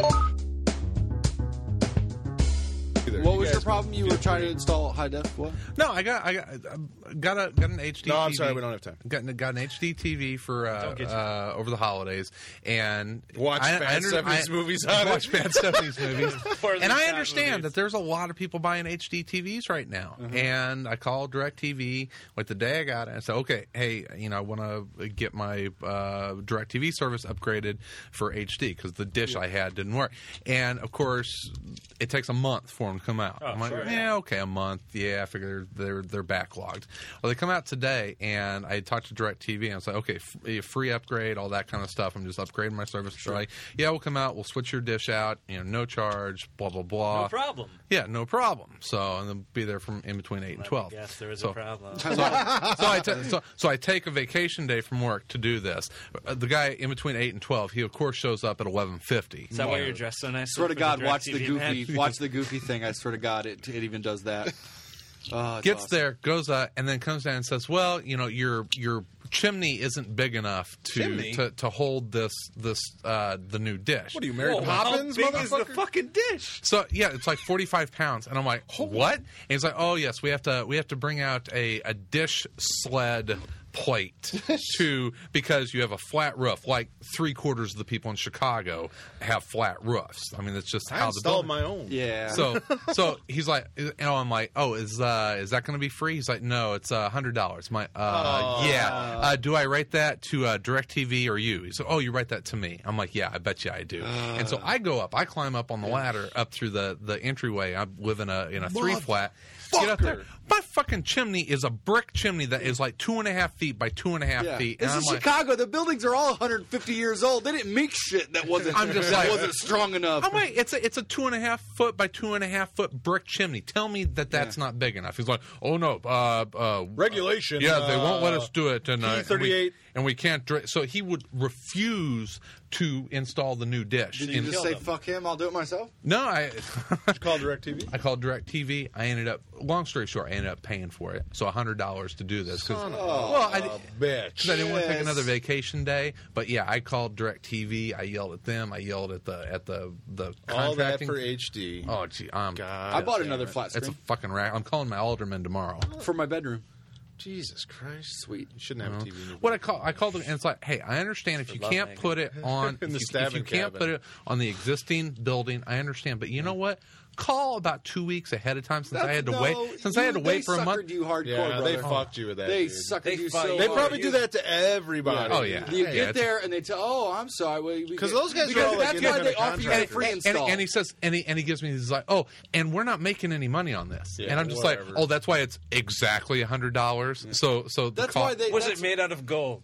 either.
What
You
was
guys
your problem? You
feel
were trying
free.
to install high def. What?
No, I got I got I got a got an H D.
No, I'm
T V.
sorry, we don't have time.
Got, got an H D T V for uh,
Don't get you.
uh, over the holidays, and
Watch
I,
bad
I under-
seventies
I-
movies on it.
Watch bad seventies movies,
Poorly
and I
shot
understand
movies.
that there's a lot of people buying H D T Vs right now. And I called DirecTV like the day I got it. I said, okay, hey, you know, I want to get my uh, DirecTV service upgraded for H D because the dish I had didn't work. And of course, it takes a month for them to come out.
Oh,
I'm like,
sure,
yeah,
yeah.
okay, a month. Yeah, I figure they're they're, they're backlogged. Well, they come out today, and I talked to DirecTV, and I was like, okay, f- free upgrade, all that kind of stuff. I'm just upgrading my service. They're like, yeah, we'll come out, we'll switch your dish out, you know, no charge, blah blah blah.
No problem.
Yeah, no problem. So, and they'll be there from in between eight and twelve.
Yes, there is
So-
a problem.
So, so, I ta- so, so I take a vacation day from work to do this. Uh, The guy in between eight and twelve, he of course shows up at eleven fifty.
Is that why you're dressed so nice?
Swear to
for
God,
the
watch the
DirecTV
goofy,
man?
watch the goofy thing. I swear to God, it it even does that. Oh, it's
Gets
awesome.
there, goes uh, and then comes down and says, "Well, you know, your your chimney isn't big enough to
Chimney?
to, to hold this this uh, the new dish."
What are you, Mary
Whoa,
Poppins,
how big is the
motherfucker?
fucking dish?
So yeah, it's like forty-five pounds, and I'm like, what? And he's like, oh yes, we have to we have to bring out a, a dish sled plate to because you have a flat roof. Like three quarters of the people in Chicago have flat roofs. I mean, that's just
I
how the
installed
building.
my own.
Yeah.
So so he's like, you know, I'm like, oh, is uh, is that going to be free? He's like, no, it's a hundred dollars. My uh, yeah. Uh, do I write that to uh, DirecTV or you? He said, oh, you write that to me. I'm like, yeah, I bet you I do. And so I go up, I climb up on the ladder up through the the entryway. I live in a in a three flat. Get up there. My fucking chimney is a brick chimney that is like two and a half feet by two and a half
Yeah.
feet.
This
And
is
I'm like,
Chicago. The buildings are all one hundred fifty years old. They didn't make shit that wasn't.
I'm just
that
like-
wasn't strong enough.
I'm like, it's a it's a two and a half foot by two and a half foot brick chimney. Tell me that that's not big enough. He's like, oh no, uh, uh,
Regulation.
yeah, they won't let
uh,
us do it, and, uh,
P
and,
thirty-eight.
we, and we can't. Dr- so he would refuse to install the new dish.
Did you
And-
just say fuck him? I'll do it myself.
no, I
Call DirecTV.
I called DirecTV. I ended up, long story short, I ended up paying for it. So a hundred dollars to do this. Cause, well, I,
Bitch.
Because I didn't want to take
Yes.
another vacation day, but yeah, I called DirecTV. I yelled at them. I yelled at the at the the
All that
contracting.
for H D.
Oh gee, um,
God.
I bought
damn
another
it.
flat
it's a
screen
fucking rack. I'm calling my alderman tomorrow.
for my bedroom.
Jesus Christ.
Sweet.
You shouldn't have a T V. in your
What I call I called them and it's like, hey, I understand if you
love
can't
making.
put it on
In the
if, you- if
stabbing
you can't
cabin.
put it on the existing building, I understand. But you know what? Call about two weeks ahead of time since I had to
no,
wait since I
you-
had to wait
they
for a month.
suckered you hardcore,
Yeah,
brother.
they fucked you with that.
They
dude.
suckered
They
you
fuck-
so.
They
hard.
probably do that to everybody.
Oh, yeah.
You
Yeah,
get
it's-
there and they tell, "Oh, I'm sorry,"
Because those guys are
because
all like
that's why they
independent
offer you a
contractors.
free
And,
install.
and he says, and he, and he gives me, he's like, oh, and we're not making any money on this.
Yeah,
and I'm just
whatever.
like, oh, that's why it's exactly a hundred dollars. So, so the
that's
cost-
why they.
Was
that's,
it made out of gold?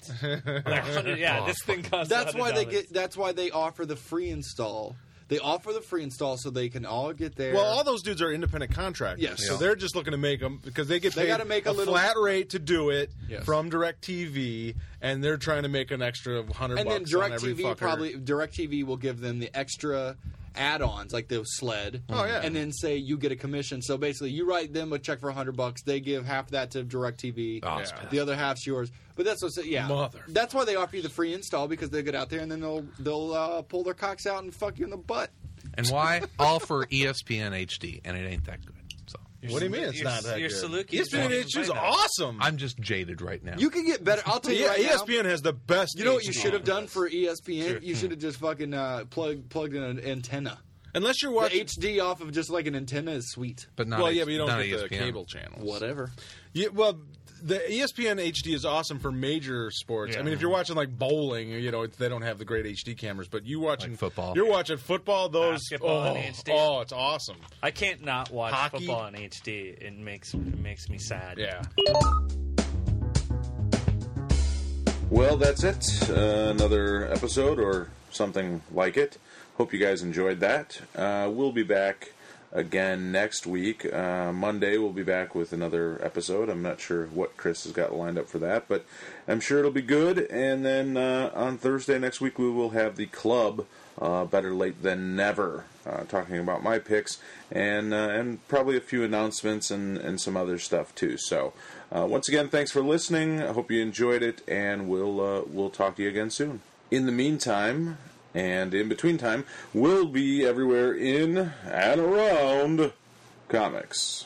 Like, yeah, this thing costs.
That's why they
one hundred dollars.
get. That's why they offer the free install. They offer the free install so they can all get there.
Well, all those dudes are independent contractors.
Yes.
So
Yeah.
they're just looking to make them because they get
They
paid
gotta make a
a
little-
flat rate to do it
Yes.
from DirecTV, and they're trying to make an extra hundred
and then
bucks on every
DirecTV
fucker.
probably DirecTV will give them the extra add-ons like the sled.
Oh, yeah.
And then say you get a commission. So basically, you write them a check for a hundred bucks. They give half that to DirecTV.
Oh, it's
Yeah.
The other half's yours. But that's what's yeah.
Mother-
That's why they offer you the free install because they get out there and then they'll they'll uh, pull their cocks out and fuck you in the butt.
and why? All for E S P N H D, and it ain't that good. So
What do you mean it's
Your-
not that
your
good?
Saluki
E S P N
is
H D is
right now.
awesome.
I'm just jaded right now.
You can get better. I'll tell you
Yeah,
right
E S P N
now.
has the best.
You know what you
H D.
should have done for E S P N?
Sure.
You should have just fucking uh, plugged plugged in an antenna.
Unless you're
The
watching.
H D off of just like an antenna is sweet.
but not
well,
H-
yeah, but you don't
not
get the
E S P N.
cable channels.
Whatever.
Yeah, well, the E S P N H D is awesome for major sports. I
Yeah.
mean, if you're watching like bowling, you know, they don't have the great H D cameras, but you watching
Like football.
You're watching football. Those
Basketball
oh,
in H D.
oh, it's awesome.
I can't not watch
Hockey?
football in H D. It makes it makes me sad.
Yeah.
Well, that's it. Uh, another episode or something like it. Hope you guys enjoyed that. Uh, we'll be back again next week. Uh, Monday we'll be back with another episode. I'm not sure what Chris has got lined up for that, but I'm sure it'll be good. And then uh, on Thursday next week we will have the club, uh, Better Late Than Never, uh, talking about my picks and uh, and probably a few announcements and, and some other stuff too. So uh, once again, thanks for listening. I hope you enjoyed it, and we'll uh, we'll talk to you again soon. In the meantime, and in between time, we'll be everywhere in and around comics.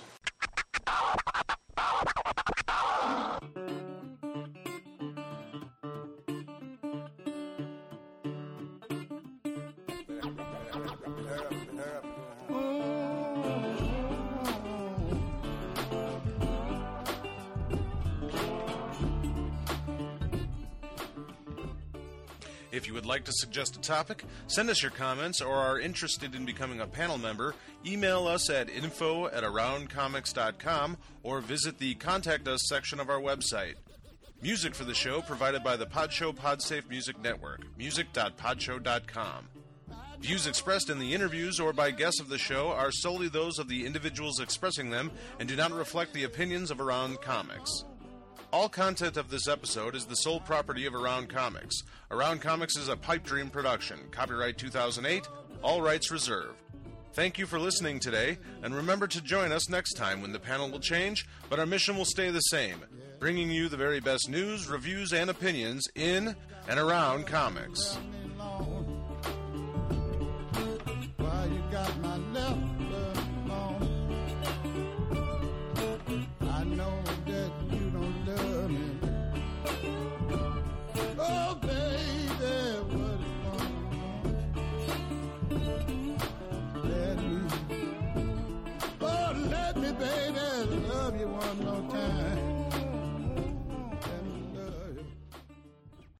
If you would like to suggest a topic, send us your comments, or are interested in becoming a panel member, email us at info at around comics dot com or visit the Contact Us section of our website. Music for the show provided by the Podshow Podsafe Music Network, music dot podshow dot com. Views expressed in the interviews or by guests of the show are solely those of the individuals expressing them and do not reflect the opinions of Around Comics. All content of this episode is the sole property of Around Comics. Around Comics is a Pipe Dream production. Copyright two thousand eight. All rights reserved. Thank you for listening today, and remember to join us next time when the panel will change, but our mission will stay the same, bringing you the very best news, reviews, and opinions in and around comics.